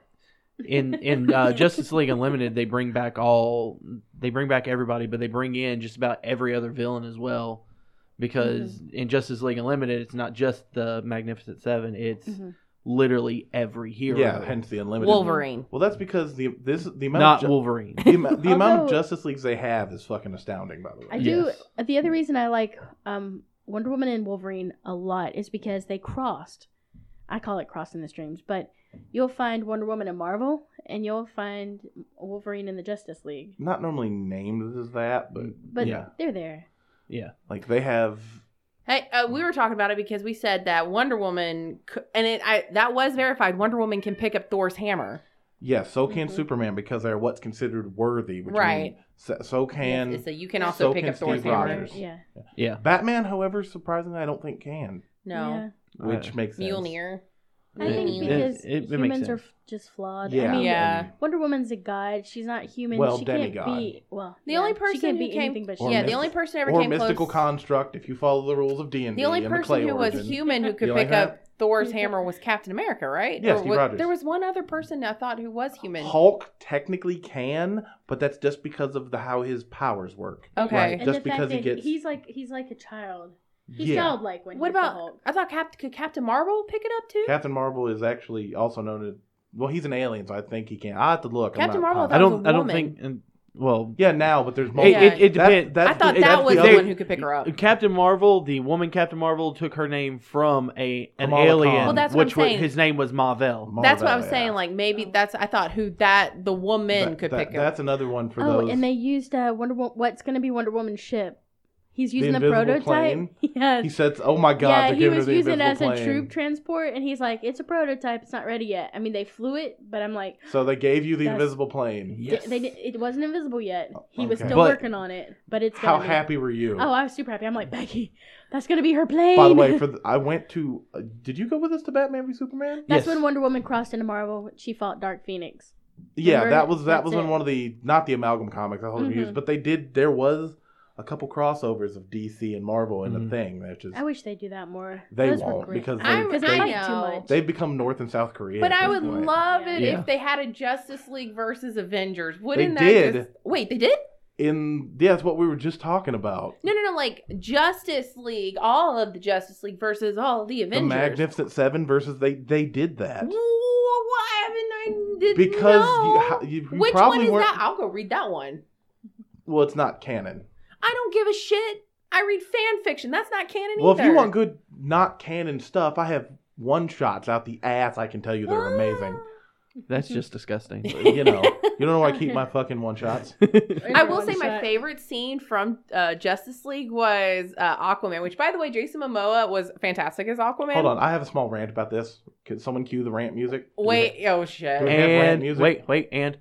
in in uh, Justice League Unlimited, they bring back all they bring back everybody, but they bring in just about every other villain as well. Because in Justice League Unlimited, it's not just the Magnificent Seven; it's Mhm. literally every hero. yeah, hence the unlimited. Wolverine. Well, that's because the this the amount not of ju- Wolverine. the, amou- the amount of Although- Justice Leagues they have is fucking astounding. By the way, I do. Yes. The other reason I like um, Wonder Woman and Wolverine a lot is because they crossed. I call it crossing the streams, but you'll find Wonder Woman in Marvel, and you'll find Wolverine in the Justice League. not normally named as that, but But Yeah. they're there. Yeah, like they have. Hey, uh, we were talking about it because we said that Wonder Woman, c- and it I that was verified. Wonder Woman can pick up Thor's hammer. Yes, so can Mhm. Superman because they're what's considered worthy. Which Right. means- so, so can Yes, so you can also so pick can up Thor's Steve hammer. Rogers. Yeah. yeah. Batman. However, surprisingly, I don't think can, No, which Uh, makes sense. Mjolnir. I think It- because it- it makes humans are sense. f- just flawed. Yeah, I mean, Yeah. Wonder Woman's a god. She's not human. Well, she demigod. can't be. Well, The yeah, only she person can't who be came- anything but Or yeah, she- the only person ever or came mystical close. construct. If you follow the rules of D and D, The only and the person clay who was origin. human who could You like pick up that? Thor's hammer was Captain America, right? Yeah, Or Steve wa- Rogers. There was one other person I thought who was human. Hulk technically can, but that's just because of the how his powers work. Okay. Right, And just the fact because he that gets. he's like he's like a child. He's yeah. childlike when What he's the about? Hulk. I thought Cap- could Captain Marvel pick it up too? Captain Marvel is actually also known as. Well, he's an alien, so I think he can. I have to look. I'm Captain not Marvel, positive. I That was don't. a I don't woman. think. And, well, Yeah, now, but there's it, multiple. it, it That- depends. that's I thought the- that that's was the the other- one who could pick her up. Captain Marvel, the woman Captain Marvel, took her name from a an Kamala Khan. alien, Well, that's what which I'm was, saying. his name was Marvel. That's what I Marvel, was yeah. saying. Like maybe that's. I thought who that the woman That- could that- pick up. That's another one for Oh, those. and they used uh, Wonder Woman. What's going to be Wonder Woman's ship? He's using the, invisible prototype. plane? Yes. He says, "Oh my God!" yeah, they're he giving was her the using it as invisible a plane. troop transport, and he's like, "It's a prototype. It's not ready yet." I mean, they flew it, but I'm like, So they gave you the That's- invisible plane. Yes. they, did it wasn't invisible yet. He was Okay. still But- working on it, but it's How gonna be. happy were you? Oh, I was super happy. I'm like, Becky, that's gonna be her plane. By the way, for the, I went to. Uh, did you go with us to Batman v Superman? that's Yes. when Wonder Woman crossed into Marvel. She fought Dark Phoenix. Yeah, Remember? that was that That's was in it. one of the not the amalgam comics I hold Mhm. used, but they did. There was a couple crossovers of D C and Marvel in Mhm. the thing, which is I wish they do that more. they Those were won't great. because they, I'm- because I they they fight too know. much. they've become North and South Korea. But at I this would point. love it Yeah. if they had a Justice League versus Avengers. Wouldn't They that did. Just... Wait, they did? in yeah, that's what we were just talking about. No, no, no. Like Justice League, all of the Justice League versus all of the The Avengers. Magnificent Seven versus they they did that Wh- Why haven't I did because know? you, ha- you, you Which probably one is weren't. that? I'll go read that one. Well, it's not canon. I don't give a shit. I read fan fiction. That's not canon Well, either. if you want good not canon stuff, I have one shots out the ass. I can tell you they're amazing. That's just disgusting. You know, you don't know why I keep my fucking one shots. I will say my One-shot. favorite scene from uh, Justice League was uh, Aquaman, which, by the way, Jason Momoa was fantastic as Aquaman. Hold on, I have a small rant about this. Could someone cue the rant music? Do we Wait, have- oh shit. Do we have rant and music? wait, wait, and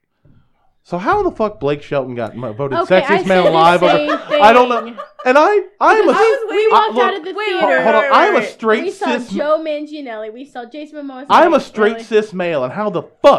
So how the fuck Blake Shelton got mo- voted Okay, I sexiest said man the alive? same I don't know. thing. And I, I'm a. I was We waiting- walked look, out of the wait, theater. wait, Hold on, I'm a wait. straight We saw cis. Joe Manganielli. We saw Jason Momoa. I'm a straight cis male, and how the fuck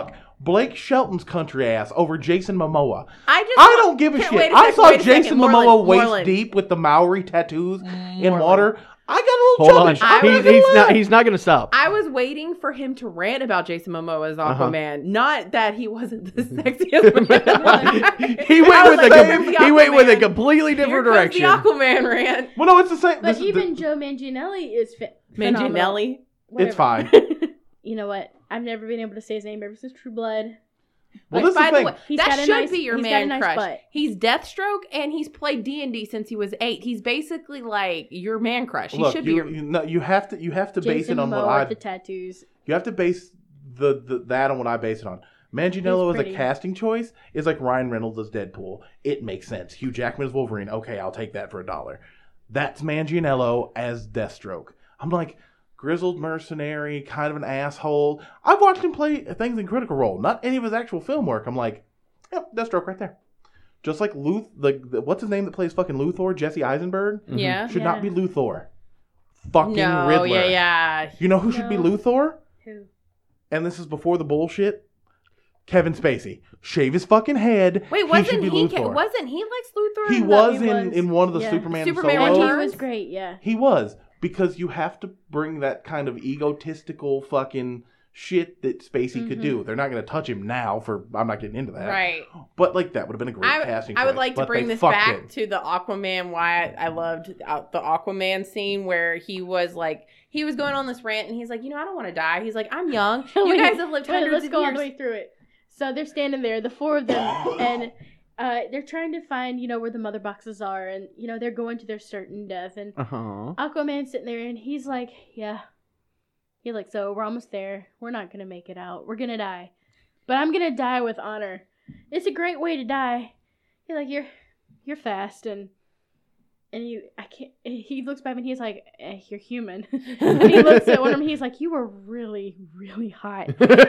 Blake Shelton's country ass over Jason Momoa. I just I don't give a Wait shit. a I second, saw wait a Jason second. Momoa Moreland, waist Moreland. deep with the Maori tattoos in Moreland. water. I got a Hold little on. chubbish. I'm He, not gonna he's lie. not. He's not going to stop. I was waiting for him to rant about Jason Momoa as Uh-huh. Aquaman, not that he wasn't the sexiest man. he went I was with like, a here's com- the he went with a Aquaman. completely Here different comes direction. the Aquaman rant. Well, no, it's the same. But this- even the- Joe Manganiello is fi- phenomenal. Manganielli. it's Whatever. fine. You know what? I've never been able to say his name ever since True Blood. Well, Which, this is by the the thing. way, He's that got a should nice- be your he's got a man nice crush. butt. He's Deathstroke, and he's played D and D since he was eight. He's basically like your man crush. He Look, should you, be your. you, no, you have to you have to base Jason it on what Momoa I with the tattoos. you have to base the, the that on what I base it on. Manganiello He's as a pretty. casting choice is like Ryan Reynolds as Deadpool. It makes sense. Hugh Jackman as Wolverine. Okay, I'll take that for a dollar. That's Manganiello as Deathstroke. I'm like, grizzled mercenary, kind of an asshole. I've watched him play things in Critical Role, not any of his actual film work. I'm like, yep, Deathstroke right there. Just like Luth, the, the what's his name that plays fucking Luthor? Jesse Eisenberg Yeah. should Yeah. not be Luthor. Fucking No, Riddler. yeah, yeah. You know who should be No. Luthor? Who? And this is before the bullshit. Kevin Spacey. Shave his fucking head. Wait, he wasn't should he? be ca- Luthor. wasn't he Lex Luthor? He in the- was he in, was. in one of the Yeah. Superman, Superman solos. And he Returns? was great, yeah. He was, because you have to bring that kind of egotistical fucking shit that Spacey could Mhm. do. They're not going to touch him now for. I'm not getting into that. Right. But like that would have been a great I, casting. I would choice, like to but bring they this fucked back it. to the Aquaman. Why I, I loved uh, the Aquaman scene where he was like, he was going on this rant and he's like, you know, I don't want to die. He's like, I'm young. You Wait, guys have lived wait, hundreds let's of go all years. the way through it. So they're standing there, the four of them, and uh, they're trying to find, you know, where the mother boxes are, and, you know, they're going to their certain death. And Uh huh. Aquaman's sitting there, and he's like, yeah. He's like, so we're almost there. We're not going to make it out. We're going to die. But I'm going to die with honor. It's a great way to die. He's like, you're you're fast, and and he I can't. He looks back and he's like, eh, you're human. And he looks at one of them. He's like, you were really, really hot.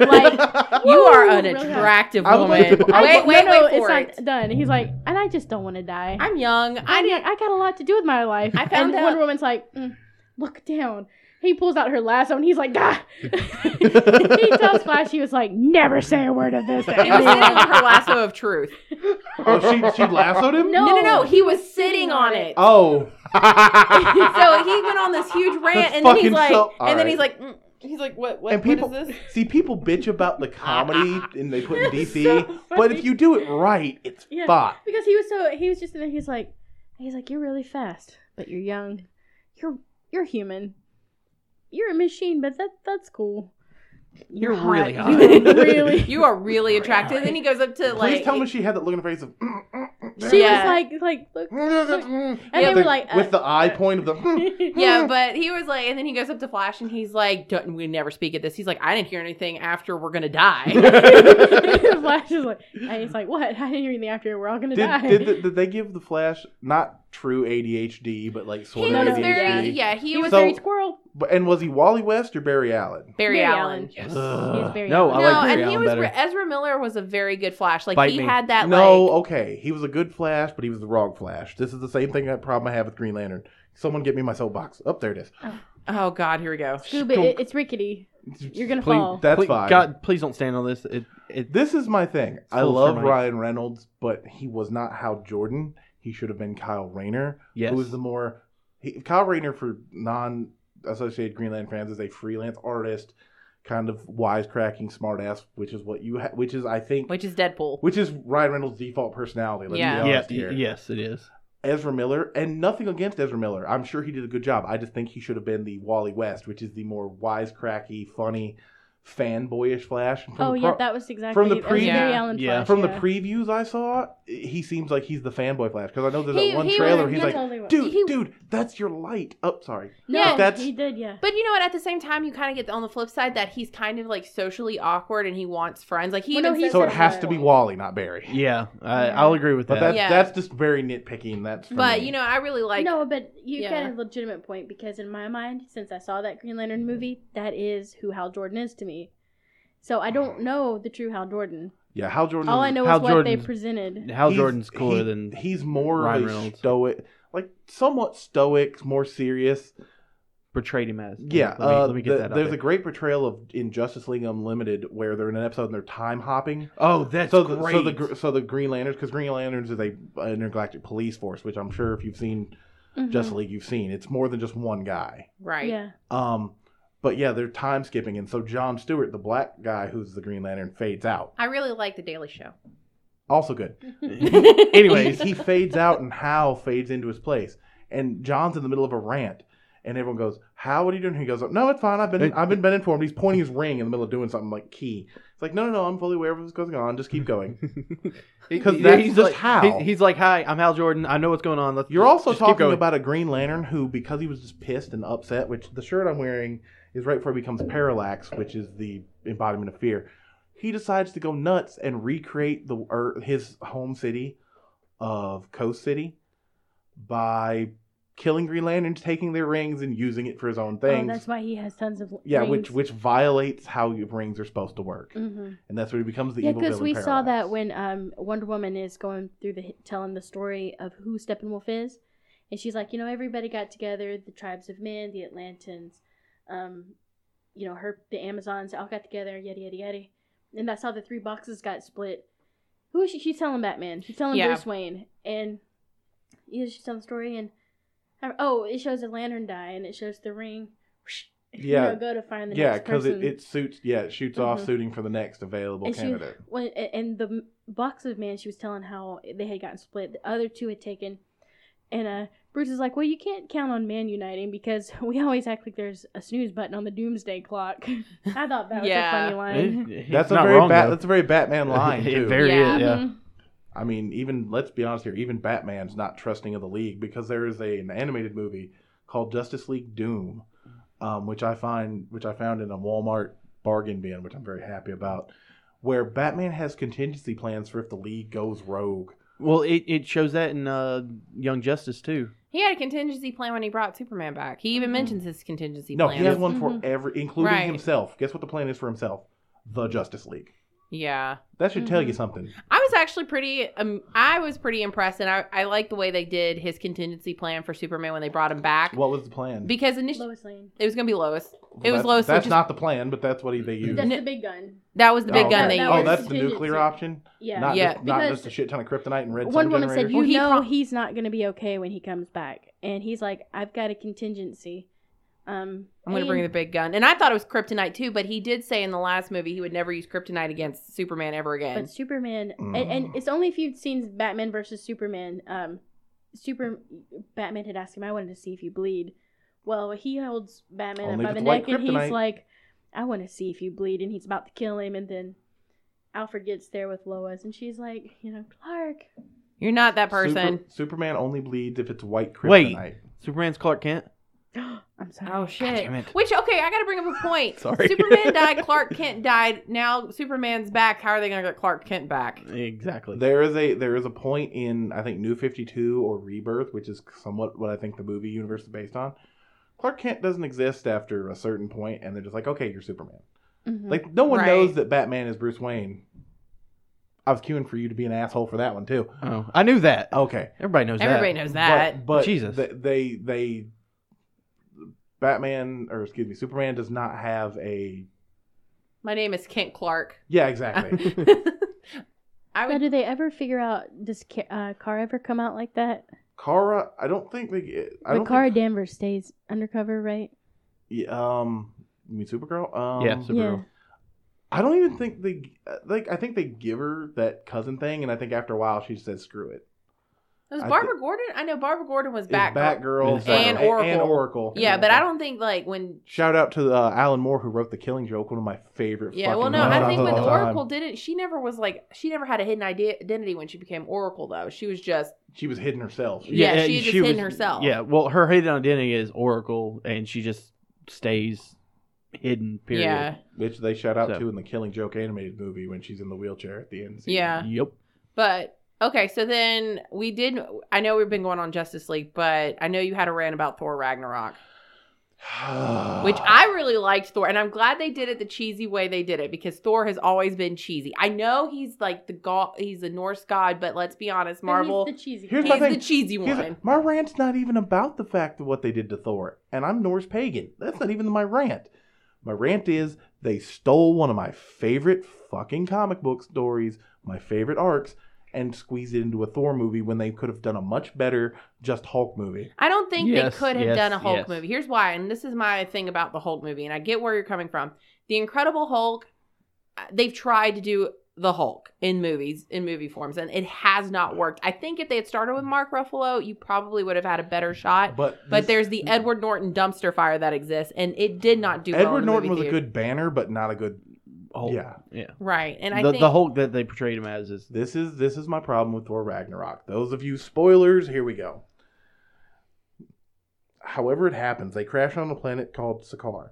Like, You are an Really hot. attractive I would woman. like to- I wait, would- wait, no, no, wait for it's it. not done. He's like, and I just don't want to die. I'm young. I I need, need. I got a lot to do with my life. I found and out- Wonder Woman's like, mm, look down. He pulls out her lasso and he's like, ah. He tells Flash, he was like, never say a word of this. He was sitting on her lasso of truth. Oh, she she lassoed him. No. No, no, no. He was sitting on it. Oh. So he went on this huge rant, That's and then he's fucking like, so- and then alright. he's like, mm, he's like, what, what, And people what is this? see people bitch about the comedy and they put in D C, so but funny. if you do it right, it's Yeah. fine. Because he was so, he was just in there, he's like, he's like, you're really fast, but you're young. You're, you're human. You're a machine, but that that's cool. You're really hot. You're really. You are really attractive. Then he goes up to Please like, tell me she had that look in her face of. mm, mm, mm, She Yeah. was like, like, look. and And they were like, uh, with the eye point of the. mm. yeah, but he was like, and then he goes up to Flash and he's like, Don't, we never speak at this. He's like, I didn't hear anything after we're gonna die. Flash is like, and he's like, what? I didn't hear anything after. We're all gonna Did, die. did, the, did they give the Flash not true A D H D, but like sort he of No, was no, A D H D? very, yeah, he he was was So- very squirrel. But, and was he Wally West or Barry Allen? Barry, Barry Allen. Allen. Yes. He was very No, Allen. I No, like Barry and he Allen was better. Ezra Miller was a very good Flash. Like Bite he me. had that No, like okay. He was a good Flash, but he was the wrong Flash. This is the same thing that problem I have with Green Lantern. Someone get me my soapbox. Up there it is. oh god, here we go. Scoob, it, it's rickety. You're gonna Please- fall. That's please, fine. God, please don't stand on this. It, it, This is my thing. I full love termite. Ryan Reynolds, but he was not Hal Jordan. He should have been Kyle Rayner, Yes. who is the more he, Kyle Rayner for non-associated Green Lantern fans is a freelance artist, kind of wisecracking smartass, which is what you, ha- which is I think, Which is Deadpool. which is Ryan Reynolds' default personality. Let's Yeah. be yeah, honest here. y- yes, it is. Ezra Miller, and nothing against Ezra Miller. I'm sure he did a good job. I just think he should have been the Wally West, which is the more wisecracky, funny, fanboyish Flash. And from Oh the yeah, pro- that was exactly from the that was pre- Barry Yeah. Allen Yeah. Flash, From yeah. the previews I saw, he seems like he's the fanboy Flash. Because I know there's He- that one he trailer. was- He's he like, totally was. dude, He- dude, that's your light. Oh, sorry. No, Yeah. That's- he did, yeah. But you know what? At the same time, you kind of get on the flip side that he's kind of like socially awkward and he wants friends. Like he Well, even no, he says So it says has that. to be Wally, not Barry. Yeah, I, Yeah. I'll agree with But that. that's Yeah. that's just very nitpicking. That's for But me. you know, I really like. no, but you Yeah. got a legitimate point because in my mind, since I saw that Green Lantern movie, that is who Hal Jordan is to me. So I don't know the true Hal Jordan. yeah, Hal Jordan. All is- I know Hal is what Jordan's- they presented. Hal he's- Jordan's cooler he- than he's more Ryan of a Reynolds. stoic, like somewhat stoic, more serious. portrayed him as. Yeah, let me, uh, let me get the- that out there's there. a great portrayal of in Justice League Unlimited where they're in an episode and they're time hopping. Oh, that's so the, great. So the gr- so the Green Lanterns, because Green Lanterns is a an intergalactic police force, which I'm sure if you've seen Mhm. Justice League, you've seen. It's more than just one guy. Right. Yeah. Um, but yeah, they're time skipping, and so John Stewart, the black guy who's the Green Lantern, fades out. I really like the Daily Show. Also good. Anyways, he, he fades out, and Hal fades into his place, and John's in the middle of a rant, and everyone goes, "Hal, what are you doing?" He goes, "No, it's fine. I've been I've been been informed." He's pointing his ring in the middle of doing something like key. It's like, no, no, no, I'm fully aware of what's going on. Just keep going. Because that's he's just like, Hal. he- he's like, "Hi, I'm Hal Jordan. I know what's going on. Let's." You're also just keep talking going." about a Green Lantern who, because he was just pissed and upset, which the shirt I'm wearing is right before he becomes Parallax, which is the embodiment of fear. He decides to go nuts and recreate the er, his home city of Coast City by killing Green Lanterns, taking their rings, and using it for his own Oh, things. that's why he has tons of yeah, rings. which which violates how your rings are supposed to work, Mm-hmm. and that's where he becomes the Yeah, evil because villain. we saw Parallax. that when um, Wonder Woman is going through the telling the story of who Steppenwolf is, and she's like, you know, everybody got together, the tribes of men, the Atlantans, um, you know, her the Amazons all got together, yada yada yada, and that's how the three boxes got split. Who is she? She's telling Batman. She's telling Yeah. Bruce Wayne, and yeah, she's telling the story, and oh, it shows a lantern die, and it shows the ring. Yeah. you know, go to find the Yeah, next because person. it, it suits. Yeah, it shoots off Mhm. suiting for the next available And she, candidate. when and the m- box of man, she was telling how they had gotten split. The other two had taken, and uh, Bruce is like, "Well, you can't count on man uniting because we always act like there's a snooze button on the doomsday clock." I thought that was Yeah. a funny line. He's That's a not very wrong, bat, though. that's a very Batman line It too. very Yeah. is, yeah. Mhm. I mean, even let's be honest here, even Batman's not trusting of the League because there is a, an animated movie called Justice League Doom, um, which I find which I found in a Walmart bargain bin, which I'm very happy about, where Batman has contingency plans for if the League goes rogue. Well, it, it shows that in uh, Young Justice too. He had a contingency plan when he brought Superman back. He even Mhm. mentions his contingency No, plan. he has one for Mhm. every, including Right. himself. Guess what the plan is for himself? The Justice League. Yeah. That should tell Mhm. you something. I was actually pretty um I was pretty impressed, and I, I like the way they did his contingency plan for Superman when they brought him back. What was the plan? Because initially Lois Lane. it was gonna be Lois. It was that's, Lois, That's which is- not the plan, but that's what he, they used. That's the big gun. That was the big oh, gun okay. they that Oh, used. that's the contingency. nuclear option. Yeah. Not Yeah. just, not Because just a shit ton of kryptonite and red Wonder sun Woman said, generators. "You Well, he know pro- he's not going to be okay when he comes back," and he's like, "I've got a contingency." Um, I'm gonna and- bring the big gun. And I thought it was kryptonite too, but he did say in the last movie he would never use kryptonite against Superman ever again. But Superman, Mm. and, and it's only if you've seen Batman versus Superman. Um, Super Batman had asked him, "I wanted to see if you bleed." Well, he holds Batman Only up if by the it's white neck, and kryptonite. he's like, "I want to see if you bleed," and he's about to kill him, and then Alfred gets there with Lois, and she's like, "You know, Clark." You're not that person. Super- Superman only bleeds if it's white Wait. kryptonite. Superman's Clark Kent. I'm sorry. Oh shit! damn it. Which okay, I gotta bring up a point. Sorry. Superman died. Clark Kent died. Now Superman's back. How are they gonna get Clark Kent back? Exactly. There is a there is a point in I think New fifty-two or Rebirth, which is somewhat what I think the movie universe is based on. Clark Kent doesn't exist after a certain point, and they're just like, okay, you're Superman. Mhm. Like no one Right. knows that Batman is Bruce Wayne. I was queuing for you to be an asshole for that one too. Oh, I knew that. Okay, Everybody knows Everybody that. knows that. But, but Jesus. They, they they Batman or excuse me, Superman does not have a My name is Kent Clark. yeah exactly. I Now, would. do they ever figure out does Ca- uh, Car ever come out like that? Kara, I don't think they. I But don't Cara think, Danvers stays undercover, right? yeah, um, you mean Supergirl? Um, Yeah, Supergirl. I don't even think they like. I think they give her that cousin thing, and I think after a while she says, "Screw it." Was I Barbara Gordon? I know Barbara Gordon was It's Batgirl. Batgirl, It's And Batgirl, Oracle. and Oracle. Yeah, but I don't think like when. Shout out to uh, Alan Moore who wrote The Killing Joke, one of my favorite. Yeah, fucking well, no, I movies think of when all time. Oracle did it, she never was like she never had a hidden idea, identity when she became Oracle. Though she was just She was hidden herself. She- Yeah, she had just hidden herself. Yeah, well, her hidden identity is Oracle, and she just stays hidden. Period. yeah, which they shout out So- to in the Killing Joke animated movie when she's in the wheelchair at the end. scene. yeah. Yep. But okay, so then we did. I know we've been going on Justice League, but I know you had a rant about Thor Ragnarok. Which I really liked Thor, and I'm glad they did it the cheesy way they did it, because Thor has always been cheesy. I know he's like the god, he's a Norse god, but let's be honest, Marvel, He's the cheesy. Here's he's my thing. the cheesy Here's one. my rant's not even about the fact of what they did to Thor, and I'm Norse pagan. That's not even my rant. My rant is they stole one of my favorite fucking comic book stories, my favorite arcs, and squeezed it into a Thor movie when they could have done a much better just Hulk movie. I don't think Yes, they could have yes, done a Hulk yes. movie. Here's why, and this is my thing about the Hulk movie, and I get where you're coming from. The Incredible Hulk, uh, they've tried to do the Hulk in movies, in movie forms, and it has not worked. I think if they had started with Mark Ruffalo, you probably would have had a better shot. But But this- there's the Edward Norton dumpster fire that exists, and it did not do well Edward in the Norton movie was a theater. good banner, but not a good. Hulk. Yeah, Yeah. Right, and I the, think the Hulk that they portrayed him as is this is this is my problem with Thor Ragnarok. Those of you spoilers, here we go. However it happens, they crash on a planet called Sakaar.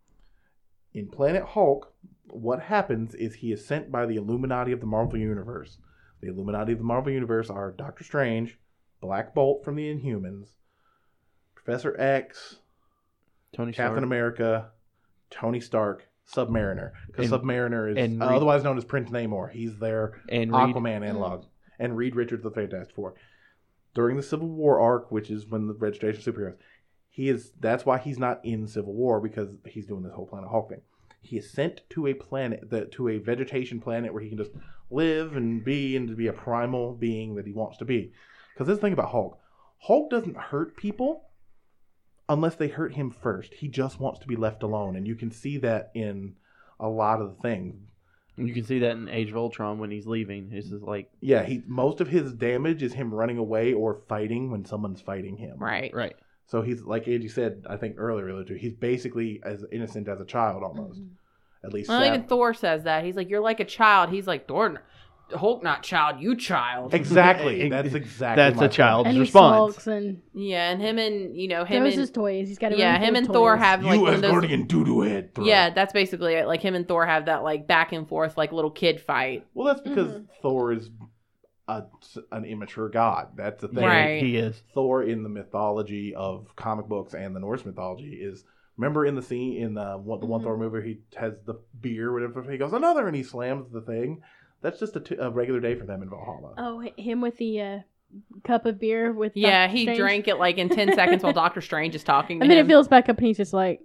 In Planet Hulk, what happens is he is sent by the Illuminati of the Marvel Universe. The Illuminati of the Marvel Universe are Doctor Strange, Black Bolt from the Inhumans, Professor X, Tony Stark. Captain America, Tony Stark, Submariner. Because And- Submariner is and uh, Reed- otherwise known as Prince Namor. He's their and Reed. Aquaman analog. And Reed Richards of the Fantastic Four. During the Civil War arc, which is when the registration of superheroes, he is that's why he's not in Civil War, because he's doing this whole Planet Hulk thing. He is sent to a planet that to a vegetation planet where he can just live and be and to be a primal being that he wants to be. Because this thing about Hulk, Hulk doesn't hurt people unless they hurt him first. He just wants to be left alone, and you can see that in a lot of the things. You can see that in Age of Ultron when he's leaving. It's just like Yeah, he most of his damage is him running away or fighting when someone's fighting him. right. right. So he's like Angie said, I think earlier, earlier too, he's basically as innocent as a child Mm-hmm. almost. At least. Well, Sam- even Thor says that. He's like, "You're like a child." He's like, "Thor, Hulk, not child, you child." Exactly. That's exactly. That's my a point. child's And he response. sulks and Yeah, and him and you know him throws and his toys. He's got a yeah, room full him of and toys. Thor have like You one as of those. Guardian doo-doo head. Throw. Yeah, that's basically it. Like him and Thor have that like back and forth like little kid fight. Well, that's because Mhm. Thor is a, an immature god. That's the thing. Right. He is. Thor in the mythology of comic books and the Norse mythology is. Remember in the scene in the one, the one Mhm. Thor movie, he has the beer, whatever. He goes another, and he slams the thing. That's just a, t- a regular day for them in Valhalla. Oh, h- him with the uh, cup of beer with Yeah, Doctor he Strange. drank it like in ten seconds while Doctor Strange is talking to and then him. it fills back up, and he's just like,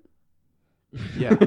Yeah.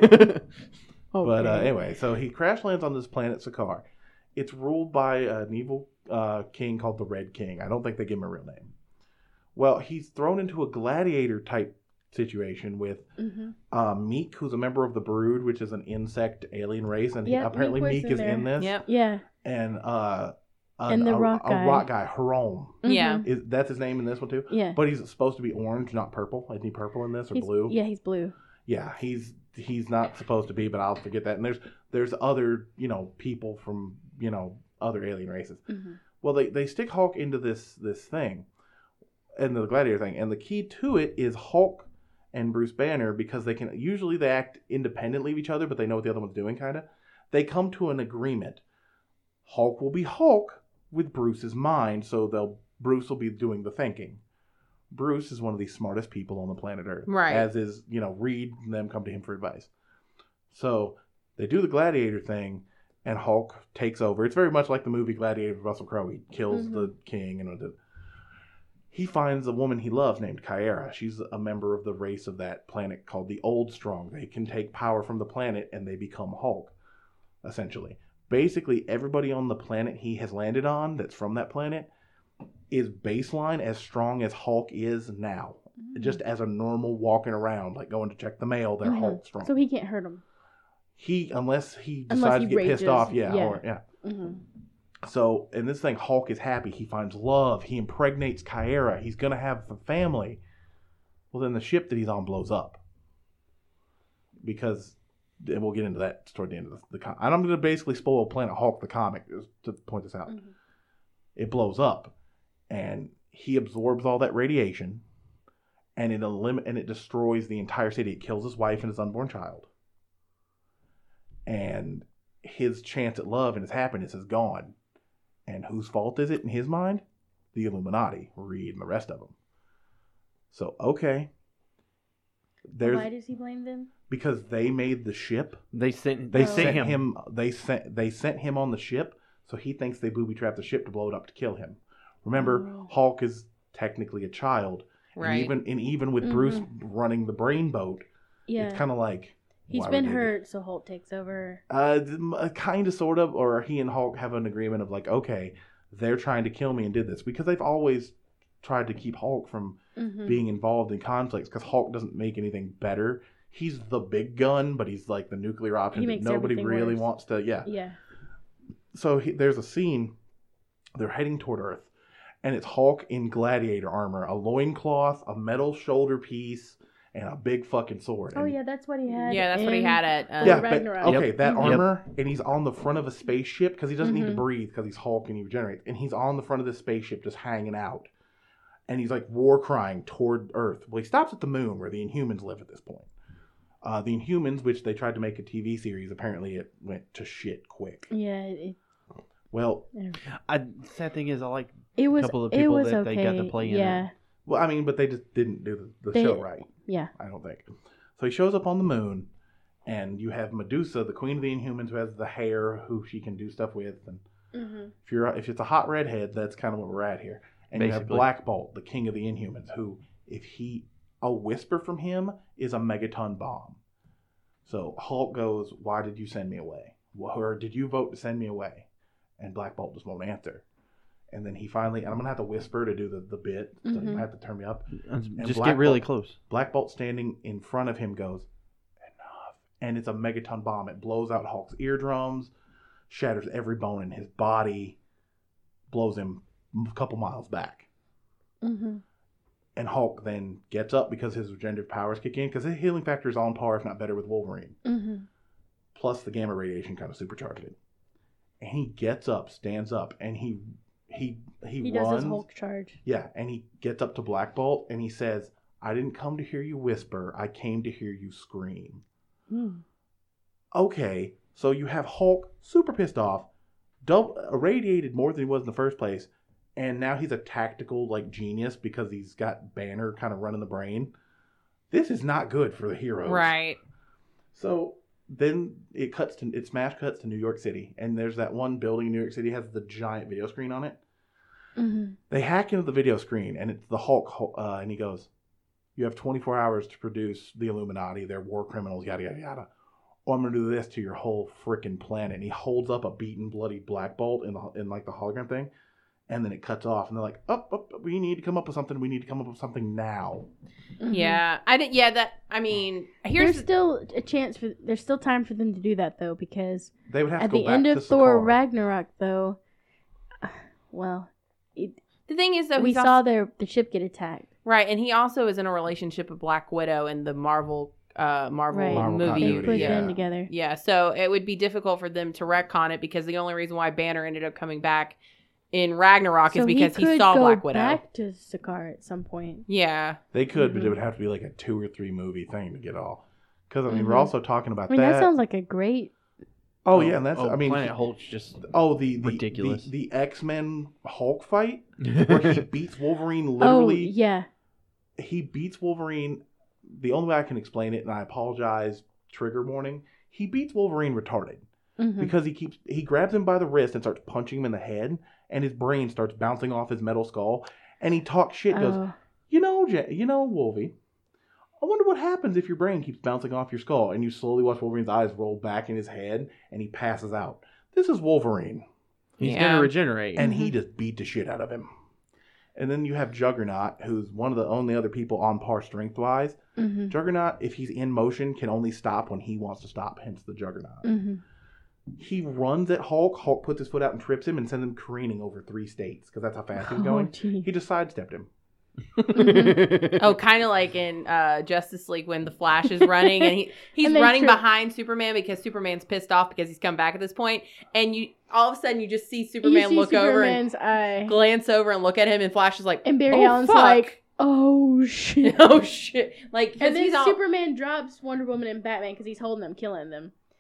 oh, But uh, anyway, so he crash lands on this planet Sakaar. It's ruled by an evil uh, king called the Red King. I don't think they give him a real name. Well, he's thrown into a gladiator type situation with hmm uh, Meek, who's a member of the Brood, which is an insect alien race, and he, Yep, apparently Meek was Meek in is there. in this. Yep. yeah, And uh, an- And the a, rock a guy. rock guy, Harom. Yeah. Mhm. Is that's his name in this one too? yeah. But he's supposed to be orange, not purple. Isn't he purple in this or He's- blue? Yeah, he's blue. Yeah, he's he's not supposed to be, but I'll forget that. And there's there's other you know people from you know other alien races. hmm Well, they they stick Hulk into this this thing, into the gladiator thing, and the key to it is Hulk and Bruce Banner, because they can usually they act independently of each other, but they know what the other one's doing. Kind of, they come to an agreement. Hulk will be Hulk with Bruce's mind, so they'll Bruce will be doing the thinking. Bruce is one of the smartest people on the planet Earth. Right. As is, you know, Reed and them come to him for advice. So they do the gladiator thing, and Hulk takes over. It's very much like the movie Gladiator with Russell Crowe. He kills Mhm. the king, and the, he finds a woman he loves named Kyra. She's a member of the race of that planet called the Old Strong. They can take power from the planet, and they become Hulk, essentially. Basically, everybody on the planet he has landed on that's from that planet is baseline as strong as Hulk is now. Just as a normal walking around, like going to check the mail, they're Mhm. Hulk strong. So he can't hurt him. he, unless he Unless decides he to get pissed rages, off, yeah, yeah. or yeah. hmm So in this thing, Hulk is happy. He finds love. He impregnates Kyra. He's gonna have a family. Well, then the ship that he's on blows up because, and we'll get into that toward the end of the, the com- and I'm gonna basically spoil Planet Hulk the comic just to point this out. Mhm. It blows up, and he absorbs all that radiation, and it elim- and it destroys the entire city. It kills his wife and his unborn child, and his chance at love and his happiness is gone. And whose fault is it in his mind? The Illuminati, Reed, and the rest of them. So, okay. there's Why does he blame them? because they made the ship. They sent They Oh. sent him. him. They sent they sent him on the ship, so he thinks they booby trapped the ship to blow it up to kill him. Remember, Oh. Hulk is technically a child, Right. and even and even with Mhm. Bruce running the brain boat, Yeah. it's kind of like He's why been would they do- hurt, so Hulk takes over. Uh, kind of, sort of, or he and Hulk have an agreement of like, okay, they're trying to kill me and did this because they've always tried to keep Hulk from Mm-hmm. being involved in conflicts because Hulk doesn't make anything better. He's the big gun, but he's like the nuclear option He that makes nobody everything really worse. wants to. Yeah. Yeah. So he, there's a scene. They're heading toward Earth, and it's Hulk in gladiator armor, a loincloth, a metal shoulder piece, and a big fucking sword. Oh And- yeah, that's what he had. Yeah, that's what he in- had at. Uh, yeah, Ragnarok. but okay, Yep. that Mhm. armor, and he's on the front of a spaceship because he doesn't need to Mhm. breathe because he's Hulk and he regenerates, and he's on the front of this spaceship just hanging out, and he's like war crying toward Earth. Well, he stops at the moon where the Inhumans live at this point. Uh, the Inhumans, which they tried to make a T V series, apparently it went to shit quick. Yeah, it, Well, I, sad thing is, I like it was. couple of it people was that okay. they got to play in it. yeah, well, I mean, but they just didn't do the, the They- show right. yeah. I don't think. So he shows up on the moon, and you have Medusa, the queen of the Inhumans, who has the hair, who she can do stuff with, and Mm-hmm. if you're if it's a hot redhead, that's kind of where we're at here. And you have Basically. Black Bolt, the king of the Inhumans, who, if he a whisper from him is a megaton bomb. So Hulk goes, "Why did you send me away? Or did you vote to send me away?" And Black Bolt just won't answer. And then he finally, and I'm gonna have to whisper to do the, the bit, so you Mhm. have to turn me up. Just Black get really Bolt- close. Black Bolt standing in front of him goes, "Enough." And it's a megaton bomb. It blows out Hulk's eardrums, shatters every bone in his body, blows him a couple miles back. Mm-hmm. And Hulk then gets up because his regenerative powers kick in, because his healing factor is on par, if not better, with Wolverine. Mm-hmm. Plus the gamma radiation kind of supercharged it. And he gets up, stands up, and he he he, He runs. does his Hulk charge. Yeah, and he gets up to Black Bolt and he says, "I didn't come to hear you whisper. I came to hear you scream." Hmm. Okay, so you have Hulk super pissed off, double, irradiated more than he was in the first place, and now he's a tactical like genius because he's got Banner kind of running the brain. This is not good for the heroes. right. So then it cuts to it smash cuts to New York City, and there's that one building in New York City has the giant video screen on it. Mm-hmm. They hack into the video screen, and it's the Hulk, uh, and he goes, "You have twenty-four hours to produce the Illuminati. They're war criminals, yada, yada, yada. Or I'm going to do this to your whole freaking planet." And he holds up a beaten, bloody Black Bolt in, the, in like, the hologram thing, and then it cuts off, and they're like, "Up, up, up, we need to come up with something. We need to come up with something now." Mm-hmm. Yeah, I did. Yeah, that. I mean, here's There's still a chance for. There's still time for them to do that though, because They would have at to go the back end to of Thor Sakaar. Ragnarok, though, well, it, the thing is though. we he's saw also, their the ship get attacked. right, and he also is in a relationship with Black Widow in the Marvel, uh, Marvel Right. Marvel movie. They continuity, put yeah. them together. Yeah, so it would be difficult for them to retcon it because the only reason why Banner ended up coming back in Ragnarok So is because he, he, could saw go Black Widow. back to Sakaar at some point. Yeah, They could, but Mhm. it would have to be like a two or three movie thing to get all. Because I mean, we're Mhm. also talking about I mean, that. that sounds like a great. oh yeah, and that's oh, I mean, Planet Hulk's just oh the the, ridiculous. the, the X Men Hulk fight where he beats Wolverine literally. Oh yeah. He beats Wolverine. The only way I can explain it, and I apologize, trigger warning. He beats Wolverine retarded Mm-hmm. because he keeps he grabs him by the wrist and starts punching him in the head, and his brain starts bouncing off his metal skull, and he talks shit. and Goes, Oh, you know, J- you know, Wolvie. I wonder what happens if your brain keeps bouncing off your skull, and you slowly watch Wolverine's eyes roll back in his head, and he passes out. This is Wolverine, he's Yeah. gonna regenerate. and he just beat the shit out of him. And then you have Juggernaut, who's one of the only other people on par strength-wise. mm-hmm. Juggernaut, if he's in motion, can only stop when he wants to stop, hence the Juggernaut. Mm-hmm. He runs at Hulk. Hulk puts his foot out and trips him and sends him careening over three states, because that's how fast he's Oh, going. gee. He just sidestepped him. Oh, kind of like in uh, Justice League when the Flash is running and he he's And they running trip. behind Superman because Superman's pissed off because he's come back at this point, and you all of a sudden you just see You Superman see look over and Superman's eye, glance over and look at him, and Flash is like, and Barry "Oh, Allen's fuck." like, "Oh shit!" "Oh shit!" Like 'cause And then he's all, Superman drops Wonder Woman and Batman because he's holding them, killing them.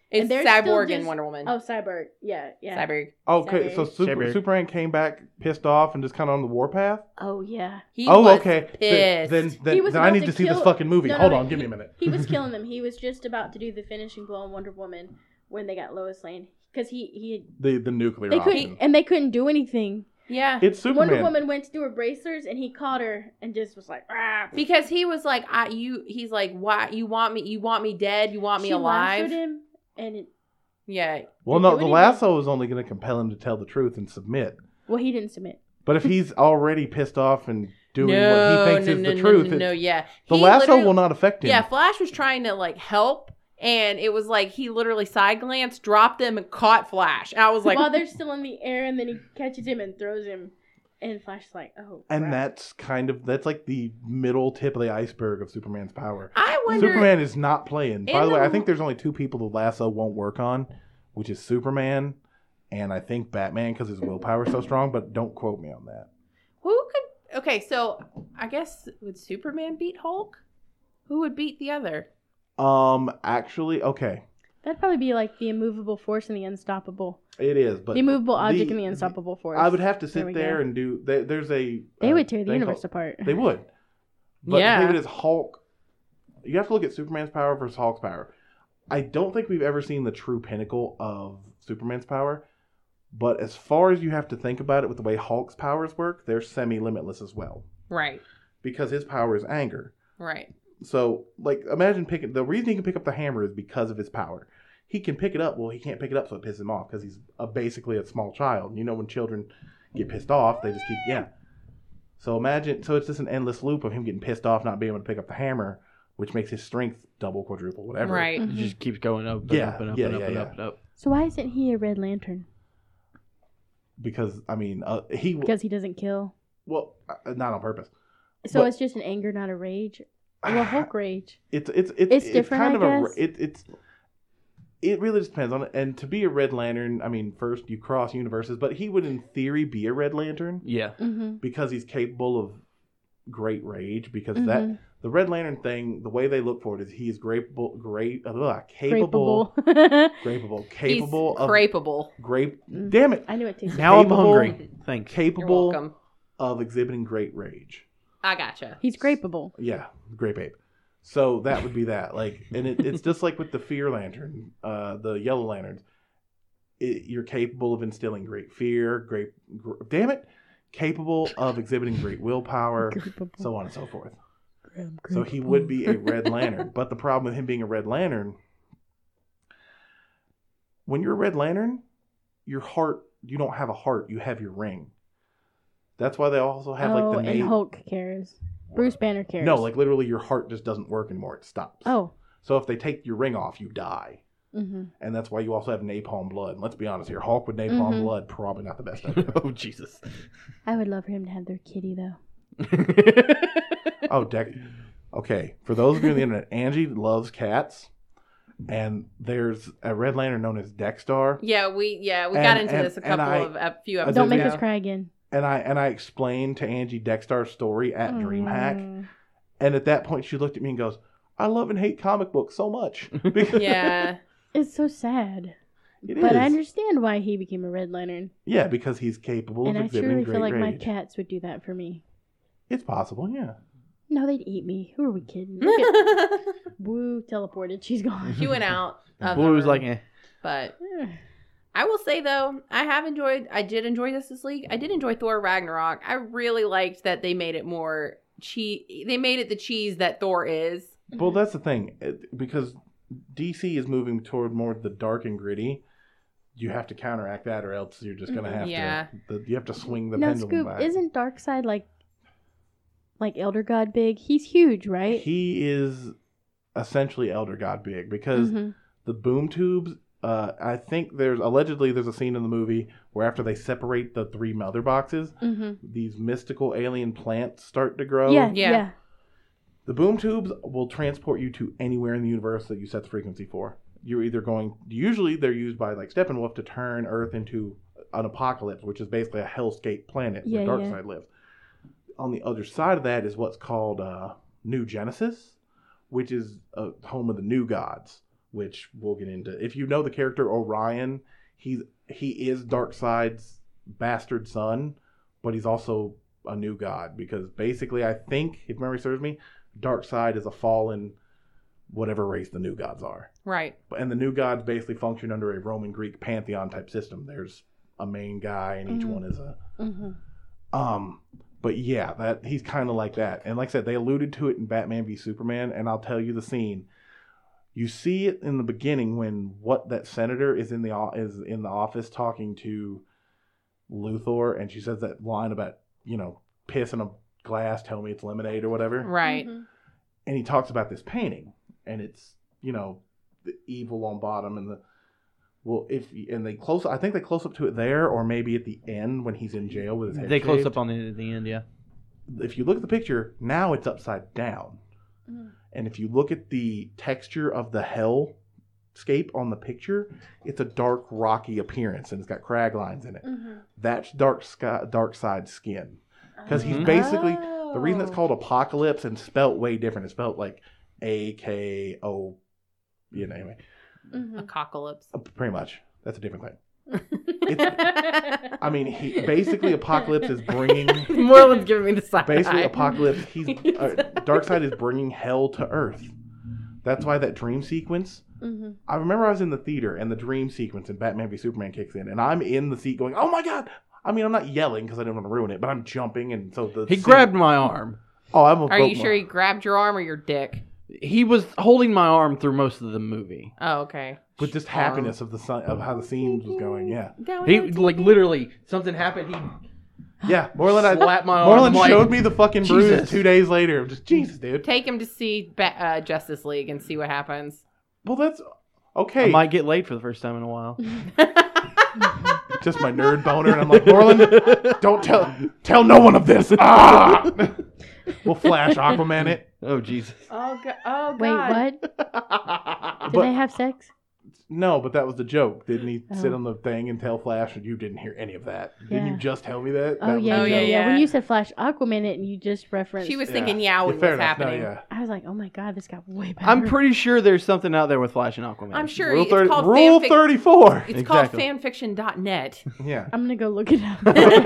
It's And they're Cyborg still and just- Wonder Woman. Oh, Cyborg. Yeah, yeah. Cyborg. Okay, so Cyborg. Super, Cyborg. Superman came back pissed off and just kind of on the warpath. Oh, yeah. He Oh, was okay. Then, pissed. then, then, He was then I about need to to see this kill- fucking movie. No, no, Hold no, on, give me a he- minute. He was killing them. He was just about to do the finishing blow on Wonder Woman when they got Lois Lane. Because he, he The the nuclear they option. couldn't, and they couldn't do anything. yeah. It's Superman. Wonder Woman went to do her bracers, and he caught her and just was like, ah. Because he was like, I you he's like, why you want me you want me dead, you want me She alive? lassoed him, and it, Yeah. Well, Did no, do the anything? lasso is only going to compel him to tell the truth and submit. well, he didn't submit. But if he's already pissed off and doing no, what he thinks no, is no, the no, truth, No, no, it- no, yeah. the He lasso literally- will not affect him. Yeah, Flash was trying to like help, and it was like he literally side glanced, dropped him, and caught Flash. And I was like, While they're still in the air, and then he catches him and throws him, and Flash is like, oh. And crap. that's kind of that's like the middle tip of the iceberg of Superman's power. I wonder. Superman is not playing. By In the way, the- I think there's only two people the lasso won't work on, which is Superman and I think Batman because his willpower is so strong. But don't quote me on that. Who could? Okay, so I guess would Superman beat Hulk? Who would beat the other? Um, actually, okay, That'd probably be like the immovable force and the unstoppable. it is, but the immovable object the- and the unstoppable force. I would have to There sit we there go. and do. They, there's a. They uh, would tear the thing universe called- apart. They would. But Yeah. the thing is, Hulk. You have to look at Superman's power versus Hulk's power. I don't think we've ever seen the true pinnacle of Superman's power. But as far as you have to think about it with the way Hulk's powers work, they're semi-limitless as well. Right. Because his power is anger. Right. So, like, imagine picking... The reason he can pick up the hammer is because of his power. He can pick it up. Well, he can't pick it up, so it pisses him off because he's a, basically a small child. You know, when children get pissed off, they just keep... Yeah. So imagine... So it's just an endless loop of him getting pissed off, not being able to pick up the hammer, which makes his strength double, quadruple, whatever. Right. It just keeps going up and Yeah, up and up yeah, and up yeah, and yeah. up and up. So why isn't he a Red Lantern? Because, I mean, uh, he... Because he doesn't kill. Well, uh, not on purpose. So But- it's just an anger, not a rage. Well, Hulk rage. It's it's it's, It's different, kind I of a guess. it, it's it really just depends on it. And to be a Red Lantern, I mean, first you cross universes, but he would in theory be a Red Lantern Yeah. Mm-hmm. because he's capable of great rage. Because that the Red Lantern thing, the way they look for it is he's grateful, great, uh, capable, Capable. capable, He's capable of crapeable. great. Mm. Damn it! I knew it tasted. Now I'm Capable- hungry. Thanks. You're Capable welcome. of exhibiting great rage. I gotcha. He's grapeable. Yeah, grape ape. So that would be that. Like, and it, it's just like with the Fear Lantern, uh, the Yellow Lanterns. It, you're capable of instilling great fear, great, gr- damn it, capable of exhibiting great willpower, Grapeable. so on and so forth. Gram- So he grapeable. would be a Red Lantern. But the problem with him being a Red Lantern, when you're a Red Lantern, your heart, you don't have a heart, you have your ring. That's why they also have oh, like the and name. Hulk cares. Bruce Banner cares. No, like literally your heart just doesn't work anymore. It stops. Oh. So if they take your ring off, you die. Mm-hmm. And that's why you also have napalm blood. And let's be honest here, Hulk with napalm Mhm. blood, probably not the best idea. Oh Jesus. I would love for him to have their kitty though. Oh, Deck. Okay, for those of you on the internet, Angie loves cats. And there's a Red Lantern known as Dexstar. Yeah, we yeah we And- got into and- this a and couple I- of a few I episodes Don't make yeah. us cry again. And I and I explained to Angie Dexstar's story at DreamHack. Mm. And at that point, she looked at me and goes, I love and hate comic books so much. Because Yeah. It's so sad. it But is. I understand why he became a Red Lantern. Yeah, because he's capable And of I exhibiting truly great feel like my rage. cats would do that for me. It's possible, yeah. No, they'd eat me. Who are we kidding? Look at Woo, teleported. She's gone. He went out. of the Blue was room. like, eh. But I will say though, I have enjoyed. I did enjoy Justice League. I did enjoy Thor Ragnarok. I really liked that they made it more cheese. They made it the cheese that Thor is. Well, that's the thing. It- because D C is moving toward more the dark and gritty. You have to counteract that, or else you're just gonna have Yeah. to. The, you have to swing the now, pendulum Scoop, back. isn't Darkseid like like Elder God big? He's huge, right? He is essentially Elder God big because Mhm. the boom tubes. Uh, I think there's allegedly there's a scene in the movie where after they separate the three mother boxes, Mhm. these mystical alien plants start to grow. Yeah, Yeah. yeah. The boom tubes will transport you to anywhere in the universe that you set the frequency for. You're either going, usually they're used by like Steppenwolf to turn Earth into an apocalypse, which is basically a hellscape planet Yeah, where yeah. Darkseid lives. On the other side of that is what's called uh, New Genesis, which is a home of the new gods, which we'll get into. If you know the character Orion, he's he is Darkseid's bastard son, but he's also a new god because basically, I think if memory serves me, Darkseid is a fallen whatever race the new gods are. Right. And the new gods basically function under a Roman Greek pantheon type system. There's a main guy, and each Mhm. one is a. Mm-hmm. Um, but yeah, that he's kind of like that. And like I said, they alluded to it in Batman v Superman, and I'll tell you the scene. You see it in the beginning when what that senator is in the o- is in the office talking to Luthor, and she says that line about you know piss in a glass, tell me it's lemonade or whatever. Right. Mm-hmm. And he talks about this painting, and it's you know the evil on bottom and the well if and they close. I think they close up to it there, or maybe at the end when he's in jail with his head They close shaved. up on it at the end, yeah. If you look at the picture, now it's upside down. Mhm. And if you look at the texture of the hellscape on the picture, it's a dark, rocky appearance, and it's got crag lines in it. Mm-hmm. That's dark sky, Darkseid's skin. Because he's Mhm. basically, Oh. the reason it's called Apocalypse and spelt way different, it's spelt like A K O, you know, anyway. Mm-hmm. Apocalypse. Uh, Pretty much. That's a different thing. I mean, he basically Apocalypse is bringing... Moreland's giving me the side Basically, eye. Apocalypse, he's uh, Darkseid is bringing hell to Earth. That's why that dream sequence. Mm-hmm. I remember I was in the theater and the dream sequence in Batman v Superman kicks in, and I'm in the seat going, "Oh my god!" I mean, I'm not yelling because I didn't want to ruin it, but I'm jumping, and so the He seat- grabbed my arm. Oh, I almost Are broke you my- sure he grabbed your arm or your dick? He was holding my arm through most of the movie. Oh, okay. with just happiness of the sun, of how the scenes was going? Yeah, He like literally something happened. He yeah. Moreland, I, slapped my arm. Moreland I'm like, showed me the fucking bruise Jesus. two days later. Just Jesus, dude. Take him to see Ba- uh, Justice League and see what happens. Well, that's I okay. might get laid for the first time in a while. Just my nerd boner, and I'm like, Moreland, don't tell tell no one of this. Ah! We'll flash Aquaman it. Oh Jesus! Oh, go- oh Wait, God. what? Did But- they have sex? No, but that was the joke. Didn't he sit Oh. on the thing and tell Flash? And you didn't hear any of that. Didn't Yeah. you just tell me that? Oh That was yeah, the Oh, yeah, yeah, joke. yeah, yeah. When you said Flash Aquaman it and you just referenced, She was Yeah. thinking Yeah, Yowie fair was enough. No, happening. yeah. I was like, oh my god, this got way better. I'm pretty sure there's something out there with Flash and Aquaman. I'm sure Rule, it's thirty, called rule fanfic- thirty-four. It's Exactly. called fanfiction dot net. Yeah. I'm gonna go look it up.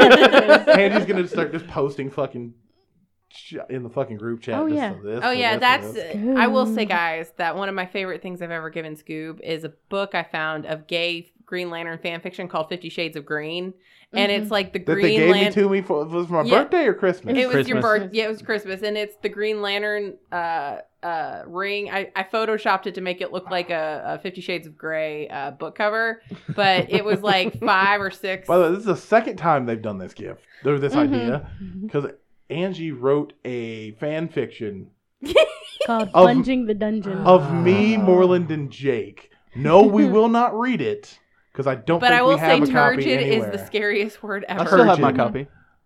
Andy's gonna start just posting fucking sh- in the fucking group chat. Oh, this yeah. and this Oh and yeah, this that's. and this. Scoob. I will say, guys, that one of my favorite things I've ever given Scoob is a book I found of gay Green Lantern fan fiction called Fifty Shades of Green, and Mhm. it's like the that they Green gave Lantern. me to me for was for my Yeah. birthday or Christmas. It was your Christmas. birth. Yeah, it was Christmas, and it's the Green Lantern uh, uh, ring. I, I photoshopped it to make it look like a, a Fifty Shades of Grey uh, book cover, but it was like five or six. By the way, this is the second time they've done this gift. Or this Mhm. idea because Angie wrote a fan fiction Called Of- Plunging the Dungeon. of me, Moreland, and Jake. No, we will not read it because I don't But think I will we have say, a copy turgid anywhere. is the scariest word I ever. still have my Turgid. copy.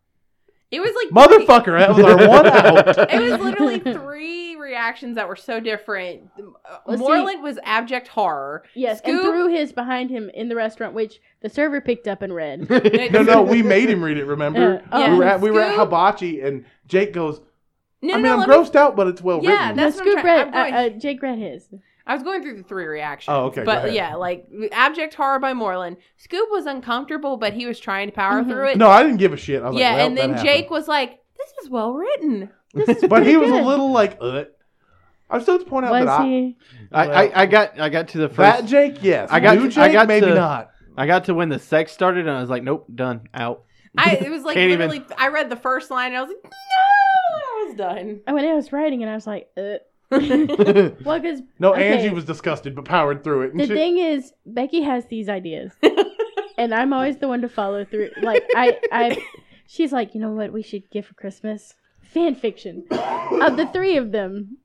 It was like Motherfucker, that was our one out. It was literally three reactions that were so different. Uh, Well, see- Moreland was abject horror. Yes, and Scoob- threw his behind him in the restaurant, which the server picked up and read. No, no, we made him read it. Remember? Uh, Yeah. We were at we were at Scoop- Hibachi, and Jake goes, No, "I mean, no, I'm let me- grossed out, but it's well Yeah, written." No, that's what I'm Scoop trying- read. I'm going- Uh, uh, Jake read his. I was going through the three reactions. Oh, okay, go But ahead. yeah, like abject horror by Moreland. Scoop was uncomfortable, but he was trying to power Mhm. through it. No, I didn't give a shit. I was yeah, like, well, and then that Jake happened. was like, "This is well written." This is But he pretty was a good. little like, uh. I still have to point out Was that I, he? I, I, I got I got to the first. that Jake, yes. I got New to- Jake, I got maybe to- not. I got to when the sex started, and I was like, nope, done, out. I it was like Can't even- literally. I read the first line, and I was like, "No," I was done. Oh, when I was writing, and I was like, uh. Well, because No, okay, Angie was disgusted, but powered through it. And The she- thing is, Becky has these ideas, and I'm always the one to follow through. Like I, I, she's like, you know what we should get for Christmas? Fan fiction. Of the three of them,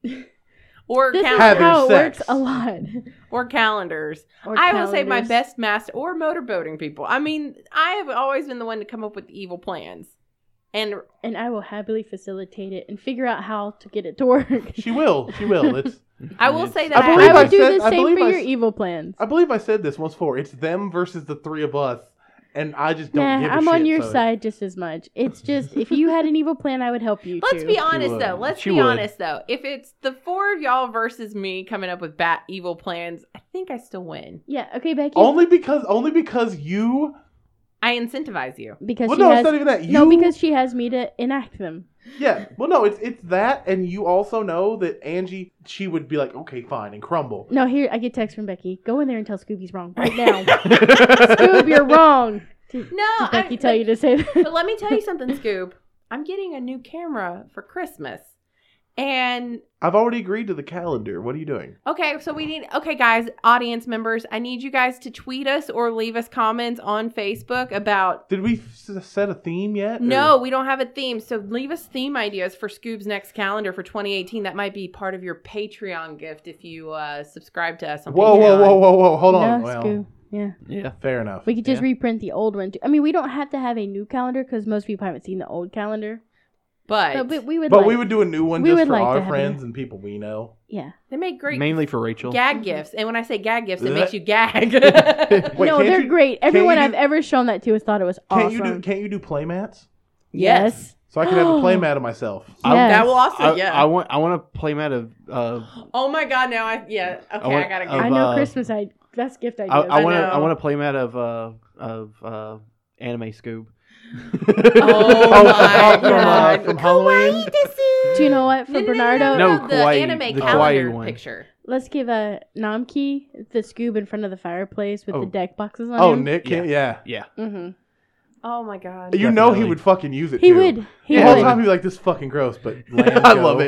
Or this is calendars. Having how it sex. works a lot. Or calendars. Or I will say my calendars. best master or motorboating people. I mean, I have always been the one to come up with evil plans. And And I will happily facilitate it and figure out how to get it to work. she will. She will. It's. I will say that I I, believe I will I do said- the I same believe for I your s- evil plans. I believe I said this once before. It's them versus the three of us, and I just don't Nah, give a I'm shit. on your so- side just as much. It's just if you had an evil plan, I would help you. Let's too. be honest would. though. Let's She be would. honest though. If it's the four of y'all versus me coming up with bat evil plans, I think I still win. Yeah. Okay, Becky. Only because, only because you. I incentivize you. because Well, she no, has it's not even that. You, no, because she has me to enact them. Yeah, well, no, it's it's that, and you also know that Angie, she would be like, okay, fine, and crumble. No, here I get text from Becky. Go in there and tell Scoob he's wrong right now. Scoob, you're wrong. Did, No, did Becky I, tell but, you to say that? but let me tell you something, Scoob. I'm getting a new camera for Christmas. And I've already agreed to the calendar. What are you doing? okay, so we need okay guys, audience members, I need you guys to tweet us or leave us comments on Facebook about Did we s- set a theme yet? or- no, we don't have a theme. So leave us theme ideas for Scoob's next calendar for twenty eighteen. That might be part of your Patreon gift if you uh, subscribe to us on Whoa, Patreon. whoa, whoa, whoa, whoa! Hold on. No, Well, Scoob. Yeah. Yeah. fair enough. We could just Yeah. reprint the old one. Too. I mean, we don't have to have a new calendar because most people haven't seen the old calendar. But, But we, we would. But like, we would do a new one we just would for like to our have friends and people we know. Yeah. they make great Mainly for Rachel. gag gifts. And when I say gag gifts, it Blech. makes you gag. Wait, no, can't they're you- great. can't Everyone you I've do- ever shown that to has thought it was Can't awesome. you do? Can't you do play mats? Yes. So I could have a play mat of myself. I- Yes. That will also, I, yeah. I want I want to play mat of uh, oh my God, now I, yeah. Okay, I, want- gotta of, get I know uh, Christmas. I that's gift ideas. I, I I want to know. I want to play mat of uh of uh anime Scoob. Oh my from, uh, God. from Halloween. Do you know what? For No, no, no, Bernardo, no, No, the kawaii- anime the calendar kawaii one. picture. let's give a Namki the Scoob in front of the fireplace with Oh. the deck boxes on Oh, him. Nick, can, yeah. Yeah. Mm-hmm. Oh my God. You know he Definitely. would fucking use it He too. would. He The whole would. time he'd be like, "This is fucking gross," but lambs I go. love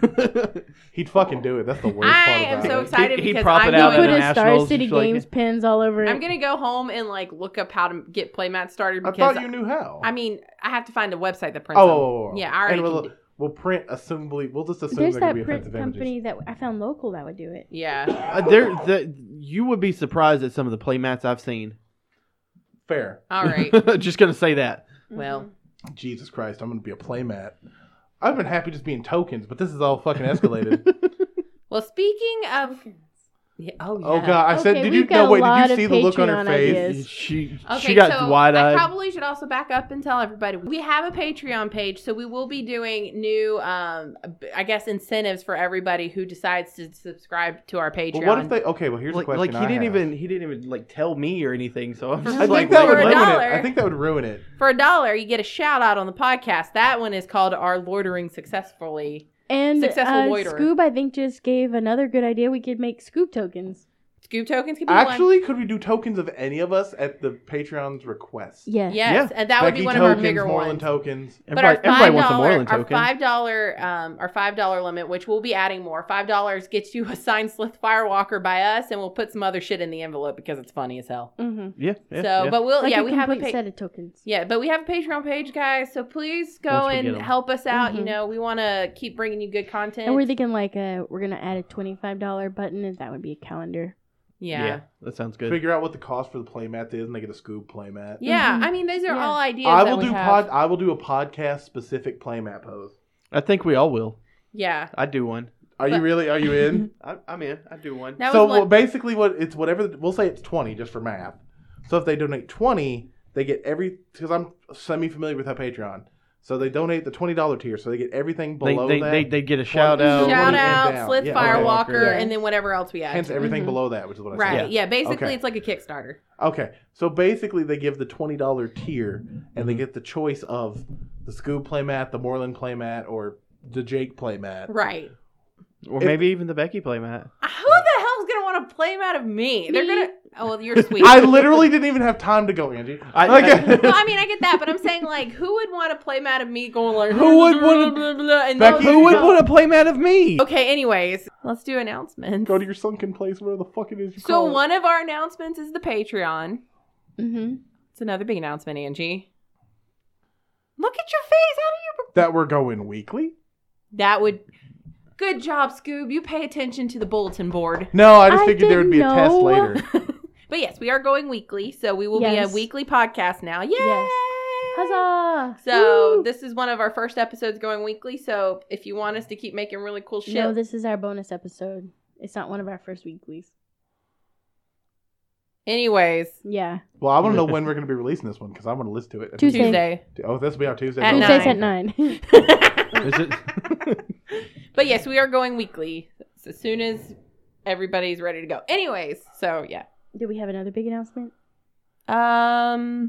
it. He'd fucking do it. That's the worst I part am about so it. excited He'd because prop I'm it out going, in Put the his Star Nationals, City just like- Games pins all over it. I'm gonna go home and like look up how to get playmat started I because thought you knew how. I mean I have to find a website that prints oh, them. oh, oh, oh. Yeah, I already And we'll, can do- we'll print assumably. We'll just assume There's there could that be print offensive company images. that I found local that would do it. Yeah. Uh, there, the, you would be surprised at some of the play mats I've seen. Fair. All right. Just gonna say that. Well, Jesus Christ, I'm gonna be a playmat. I've been happy just being tokens, but this is all fucking escalated. well. Speaking of, yeah, oh yeah. Oh god, I said, Okay, did we've you? got No, a wait, lot did you of see the look on her Patreon face? ideas. She Okay, she got so wide I eyed. probably should also back up and tell everybody we have a Patreon page, so we will be doing new, um, I guess, incentives for everybody who decides to subscribe to our Patreon. But what if they? Okay, well here's Like, the question. like he I didn't have. even he didn't even like tell me or anything. So I'm just I like, think that for would a ruin it. dollar. I think that would ruin it. For a dollar, you get a shout out on the podcast. That one is called "Our Loitering Successfully." And Successful uh, loiterer. Scoob, I think, just gave another good idea. We could make Scoob tokens. Scoop tokens could be one. Actually, could we do tokens of any of us at the Patreon's request? Yes. Yes, Yeah. and that would Becky be one of our tokens, bigger Moreland ones. tokens. But our everybody, everybody five wants a dollar, Moreland our token. five dollar, um, our five dollar limit, which we'll be adding more. Five dollars gets you a signed Slith Firewalker by us, and we'll put some other shit in the envelope because it's funny as hell. Mm-hmm. Yeah. yeah so, yeah. but we'll Like yeah, a we have a complete pa- set of tokens. yeah, but we have a Patreon page, guys. So please go Once we get and 'em. help us out. You Mhm. know, we want to keep bringing you good content. And we're thinking like uh we're gonna add a twenty-five dollar button, and that would be a calendar. yeah. yeah, that sounds good. Figure out what the cost for the playmat is, and make it a Scoob playmat. Yeah, Mhm. I mean, these are Yeah. all ideas. I that will we do have. pod. I will do a podcast specific playmat pose. I think we all will. Yeah, I'd do one. Are you But- really? Are you in? I, I'm in. I'd do one. that so was well, one. basically, what it's whatever. We'll say it's twenty just for math. So if they donate twenty, they get every because I'm semi familiar with how Patreon. So they donate the twenty dollar tier, so they get everything They below they, that. they they get a shout Twenty- out. Shout and out, down. Slith Yeah, Firewalker, okay. and then whatever else we add. Hence everything Mhm. below that, which is what I Right. said. Yeah. Basically, Okay. it's like a Kickstarter. Okay, so basically they give the twenty dollar tier, and they Mhm. get the choice of the Scoob playmat, the Moreland playmat, or the Jake playmat. Right. Or If- maybe even the Becky playmat. Who the hell's gonna want to play him out of me? They're Me. gonna. Oh, well, you're sweet. I literally didn't even have time to go, Angie. I- Like- I- no, I mean I get that, but I'm saying like, who would want to play mad of me going like, Who would wanna- blah, blah, blah, and Becky, those- Who would go. want to play mat of me? Okay, anyways, let's do announcements. Go to your sunken place, where the fuck it is. You So call it. one of our announcements is the Patreon. Mm-hmm. It's another big announcement, Angie. Look at your face. How do you? that we're going weekly. That would. Good job, Scoob. You pay attention to the bulletin board. No, I just I figured there would be a didn't test know. later. But yes, we are going weekly, so we will Yes. be a weekly podcast now. Yay! Yes. Huzzah! So Woo! this is one of our first episodes going weekly. So if you want us to keep making really cool shit, No, this is our bonus episode. It's not one of our first weeklies. Anyways, Yeah. Well, I want to know when we're going to be releasing this one because I want to listen to it. Tuesday. Tuesday. Oh, this will be our Tuesday. At Tuesdays nine. at nine. Is it? But yes, we are going weekly as soon as everybody's ready to go. Anyways, so yeah. Do we have another big announcement? Um,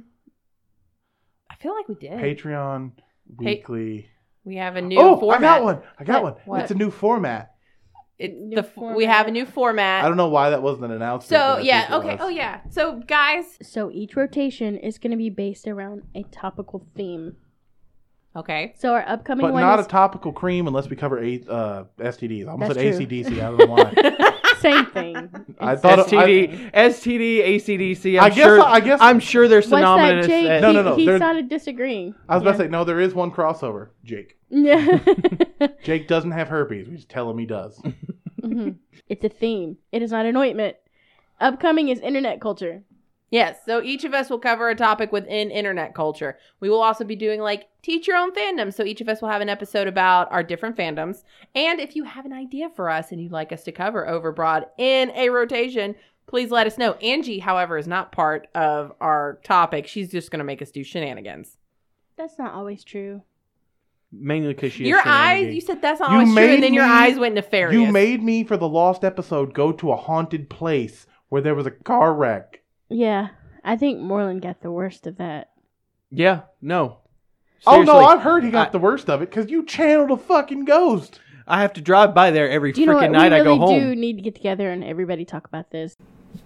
I feel like we did. Patreon weekly. We have a new Oh, format. I got one. I got What? one. What? It's a new format. It's New the f- format. we have a new format. I don't know why that wasn't an announcement. So but I think yeah, it okay. was. Oh yeah. So guys, So each rotation is going to be based around a topical theme. okay. So our upcoming But one not is a topical cream unless we cover eight, uh, S T Ds. I almost That's said true. A C D C. I don't know why. same thing. I thought S T D, S T D, A C D C. I'm I guess. sure. I guess. I'm sure they're What's that, synonymous. Jake? as- No, he, no, no, He there's- started disagreeing. I was about to Yeah. say no. There is one crossover. Jake. Yeah. Jake doesn't have herpes. We just tell him he does. Mhm. It's a theme. It is not an ointment. Upcoming is internet culture. Yes. So each of us will cover a topic within internet culture. We will also be doing like teach your own fandom. So each of us will have an episode about our different fandoms. And if you have an idea for us and you'd like us to cover Overbroad in a rotation, please let us know. Angie, however, is not part of our topic. She's just going to make us do shenanigans. That's not always true. Mainly because she. is Your eyes, shenanigans. you said that's not You always true, made and then your me- eyes went nefarious. You made me for the lost episode go to a haunted place where there was a car wreck. Yeah. I think Moreland got the worst of that. Yeah. No. Oh no, Seriously, I've heard he got I- the worst of it because you channeled a fucking ghost. I have to drive by there every Do you know freaking what? night we I really go home. do need to get together and everybody talk about this.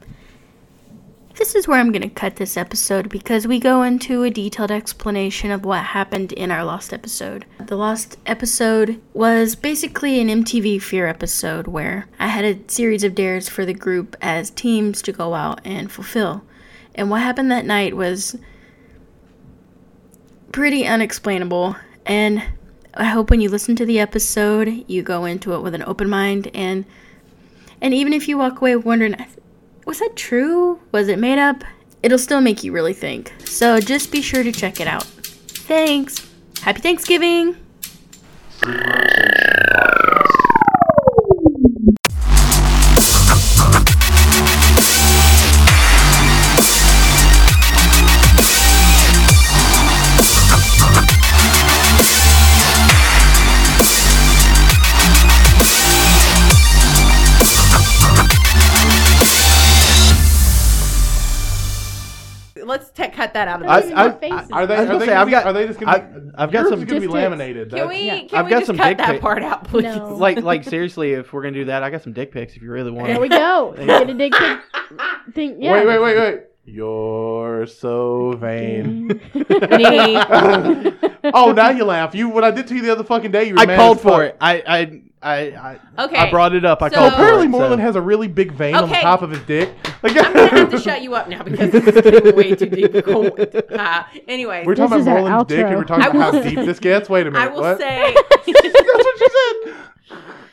This is where I'm going to cut this episode because we go into a detailed explanation of what happened in our Lost episode. The Lost episode was basically an M T V Fear episode where I had a series of dares for the group as teams to go out and fulfill. And what happened that night was pretty unexplainable, and I hope when you listen to the episode, you go into it with an open mind, and and even if you walk away wondering, was that true? Was it made up? It'll still make you really think. So just be sure to check it out. Thanks. Happy Thanksgiving. Let's te- cut that out of I- this. I- faces. Are they? I was Are gonna they, say, gonna I've be, got- are they just gonna be? I've- I've got yours some is gonna be dick pics. laminated. Can That's- we? yeah. Can I've we got just some cut dick that pic- part out, please? No. Like, like seriously, if we're gonna do that, I got some dick pics. If you really want. There we go. Get a dick pic thing. Yeah. Wait, wait, wait, wait. You're so vain. Me. Oh, now you laugh. You what I did to you the other fucking day. You were I mad called as for fuck. it. I, I, I, I, Okay. I brought it up. I So- called Oh, apparently for it. Moreland so. has a really big vein on the Okay. top of his dick. Like, I'm gonna have to shut you up now because this is getting way too deep. Uh, anyways, we're talking This is about our Moreland's dick, and outro. we're talking I about how will- deep this gets. Wait a I minute. will what? say. That's what she said.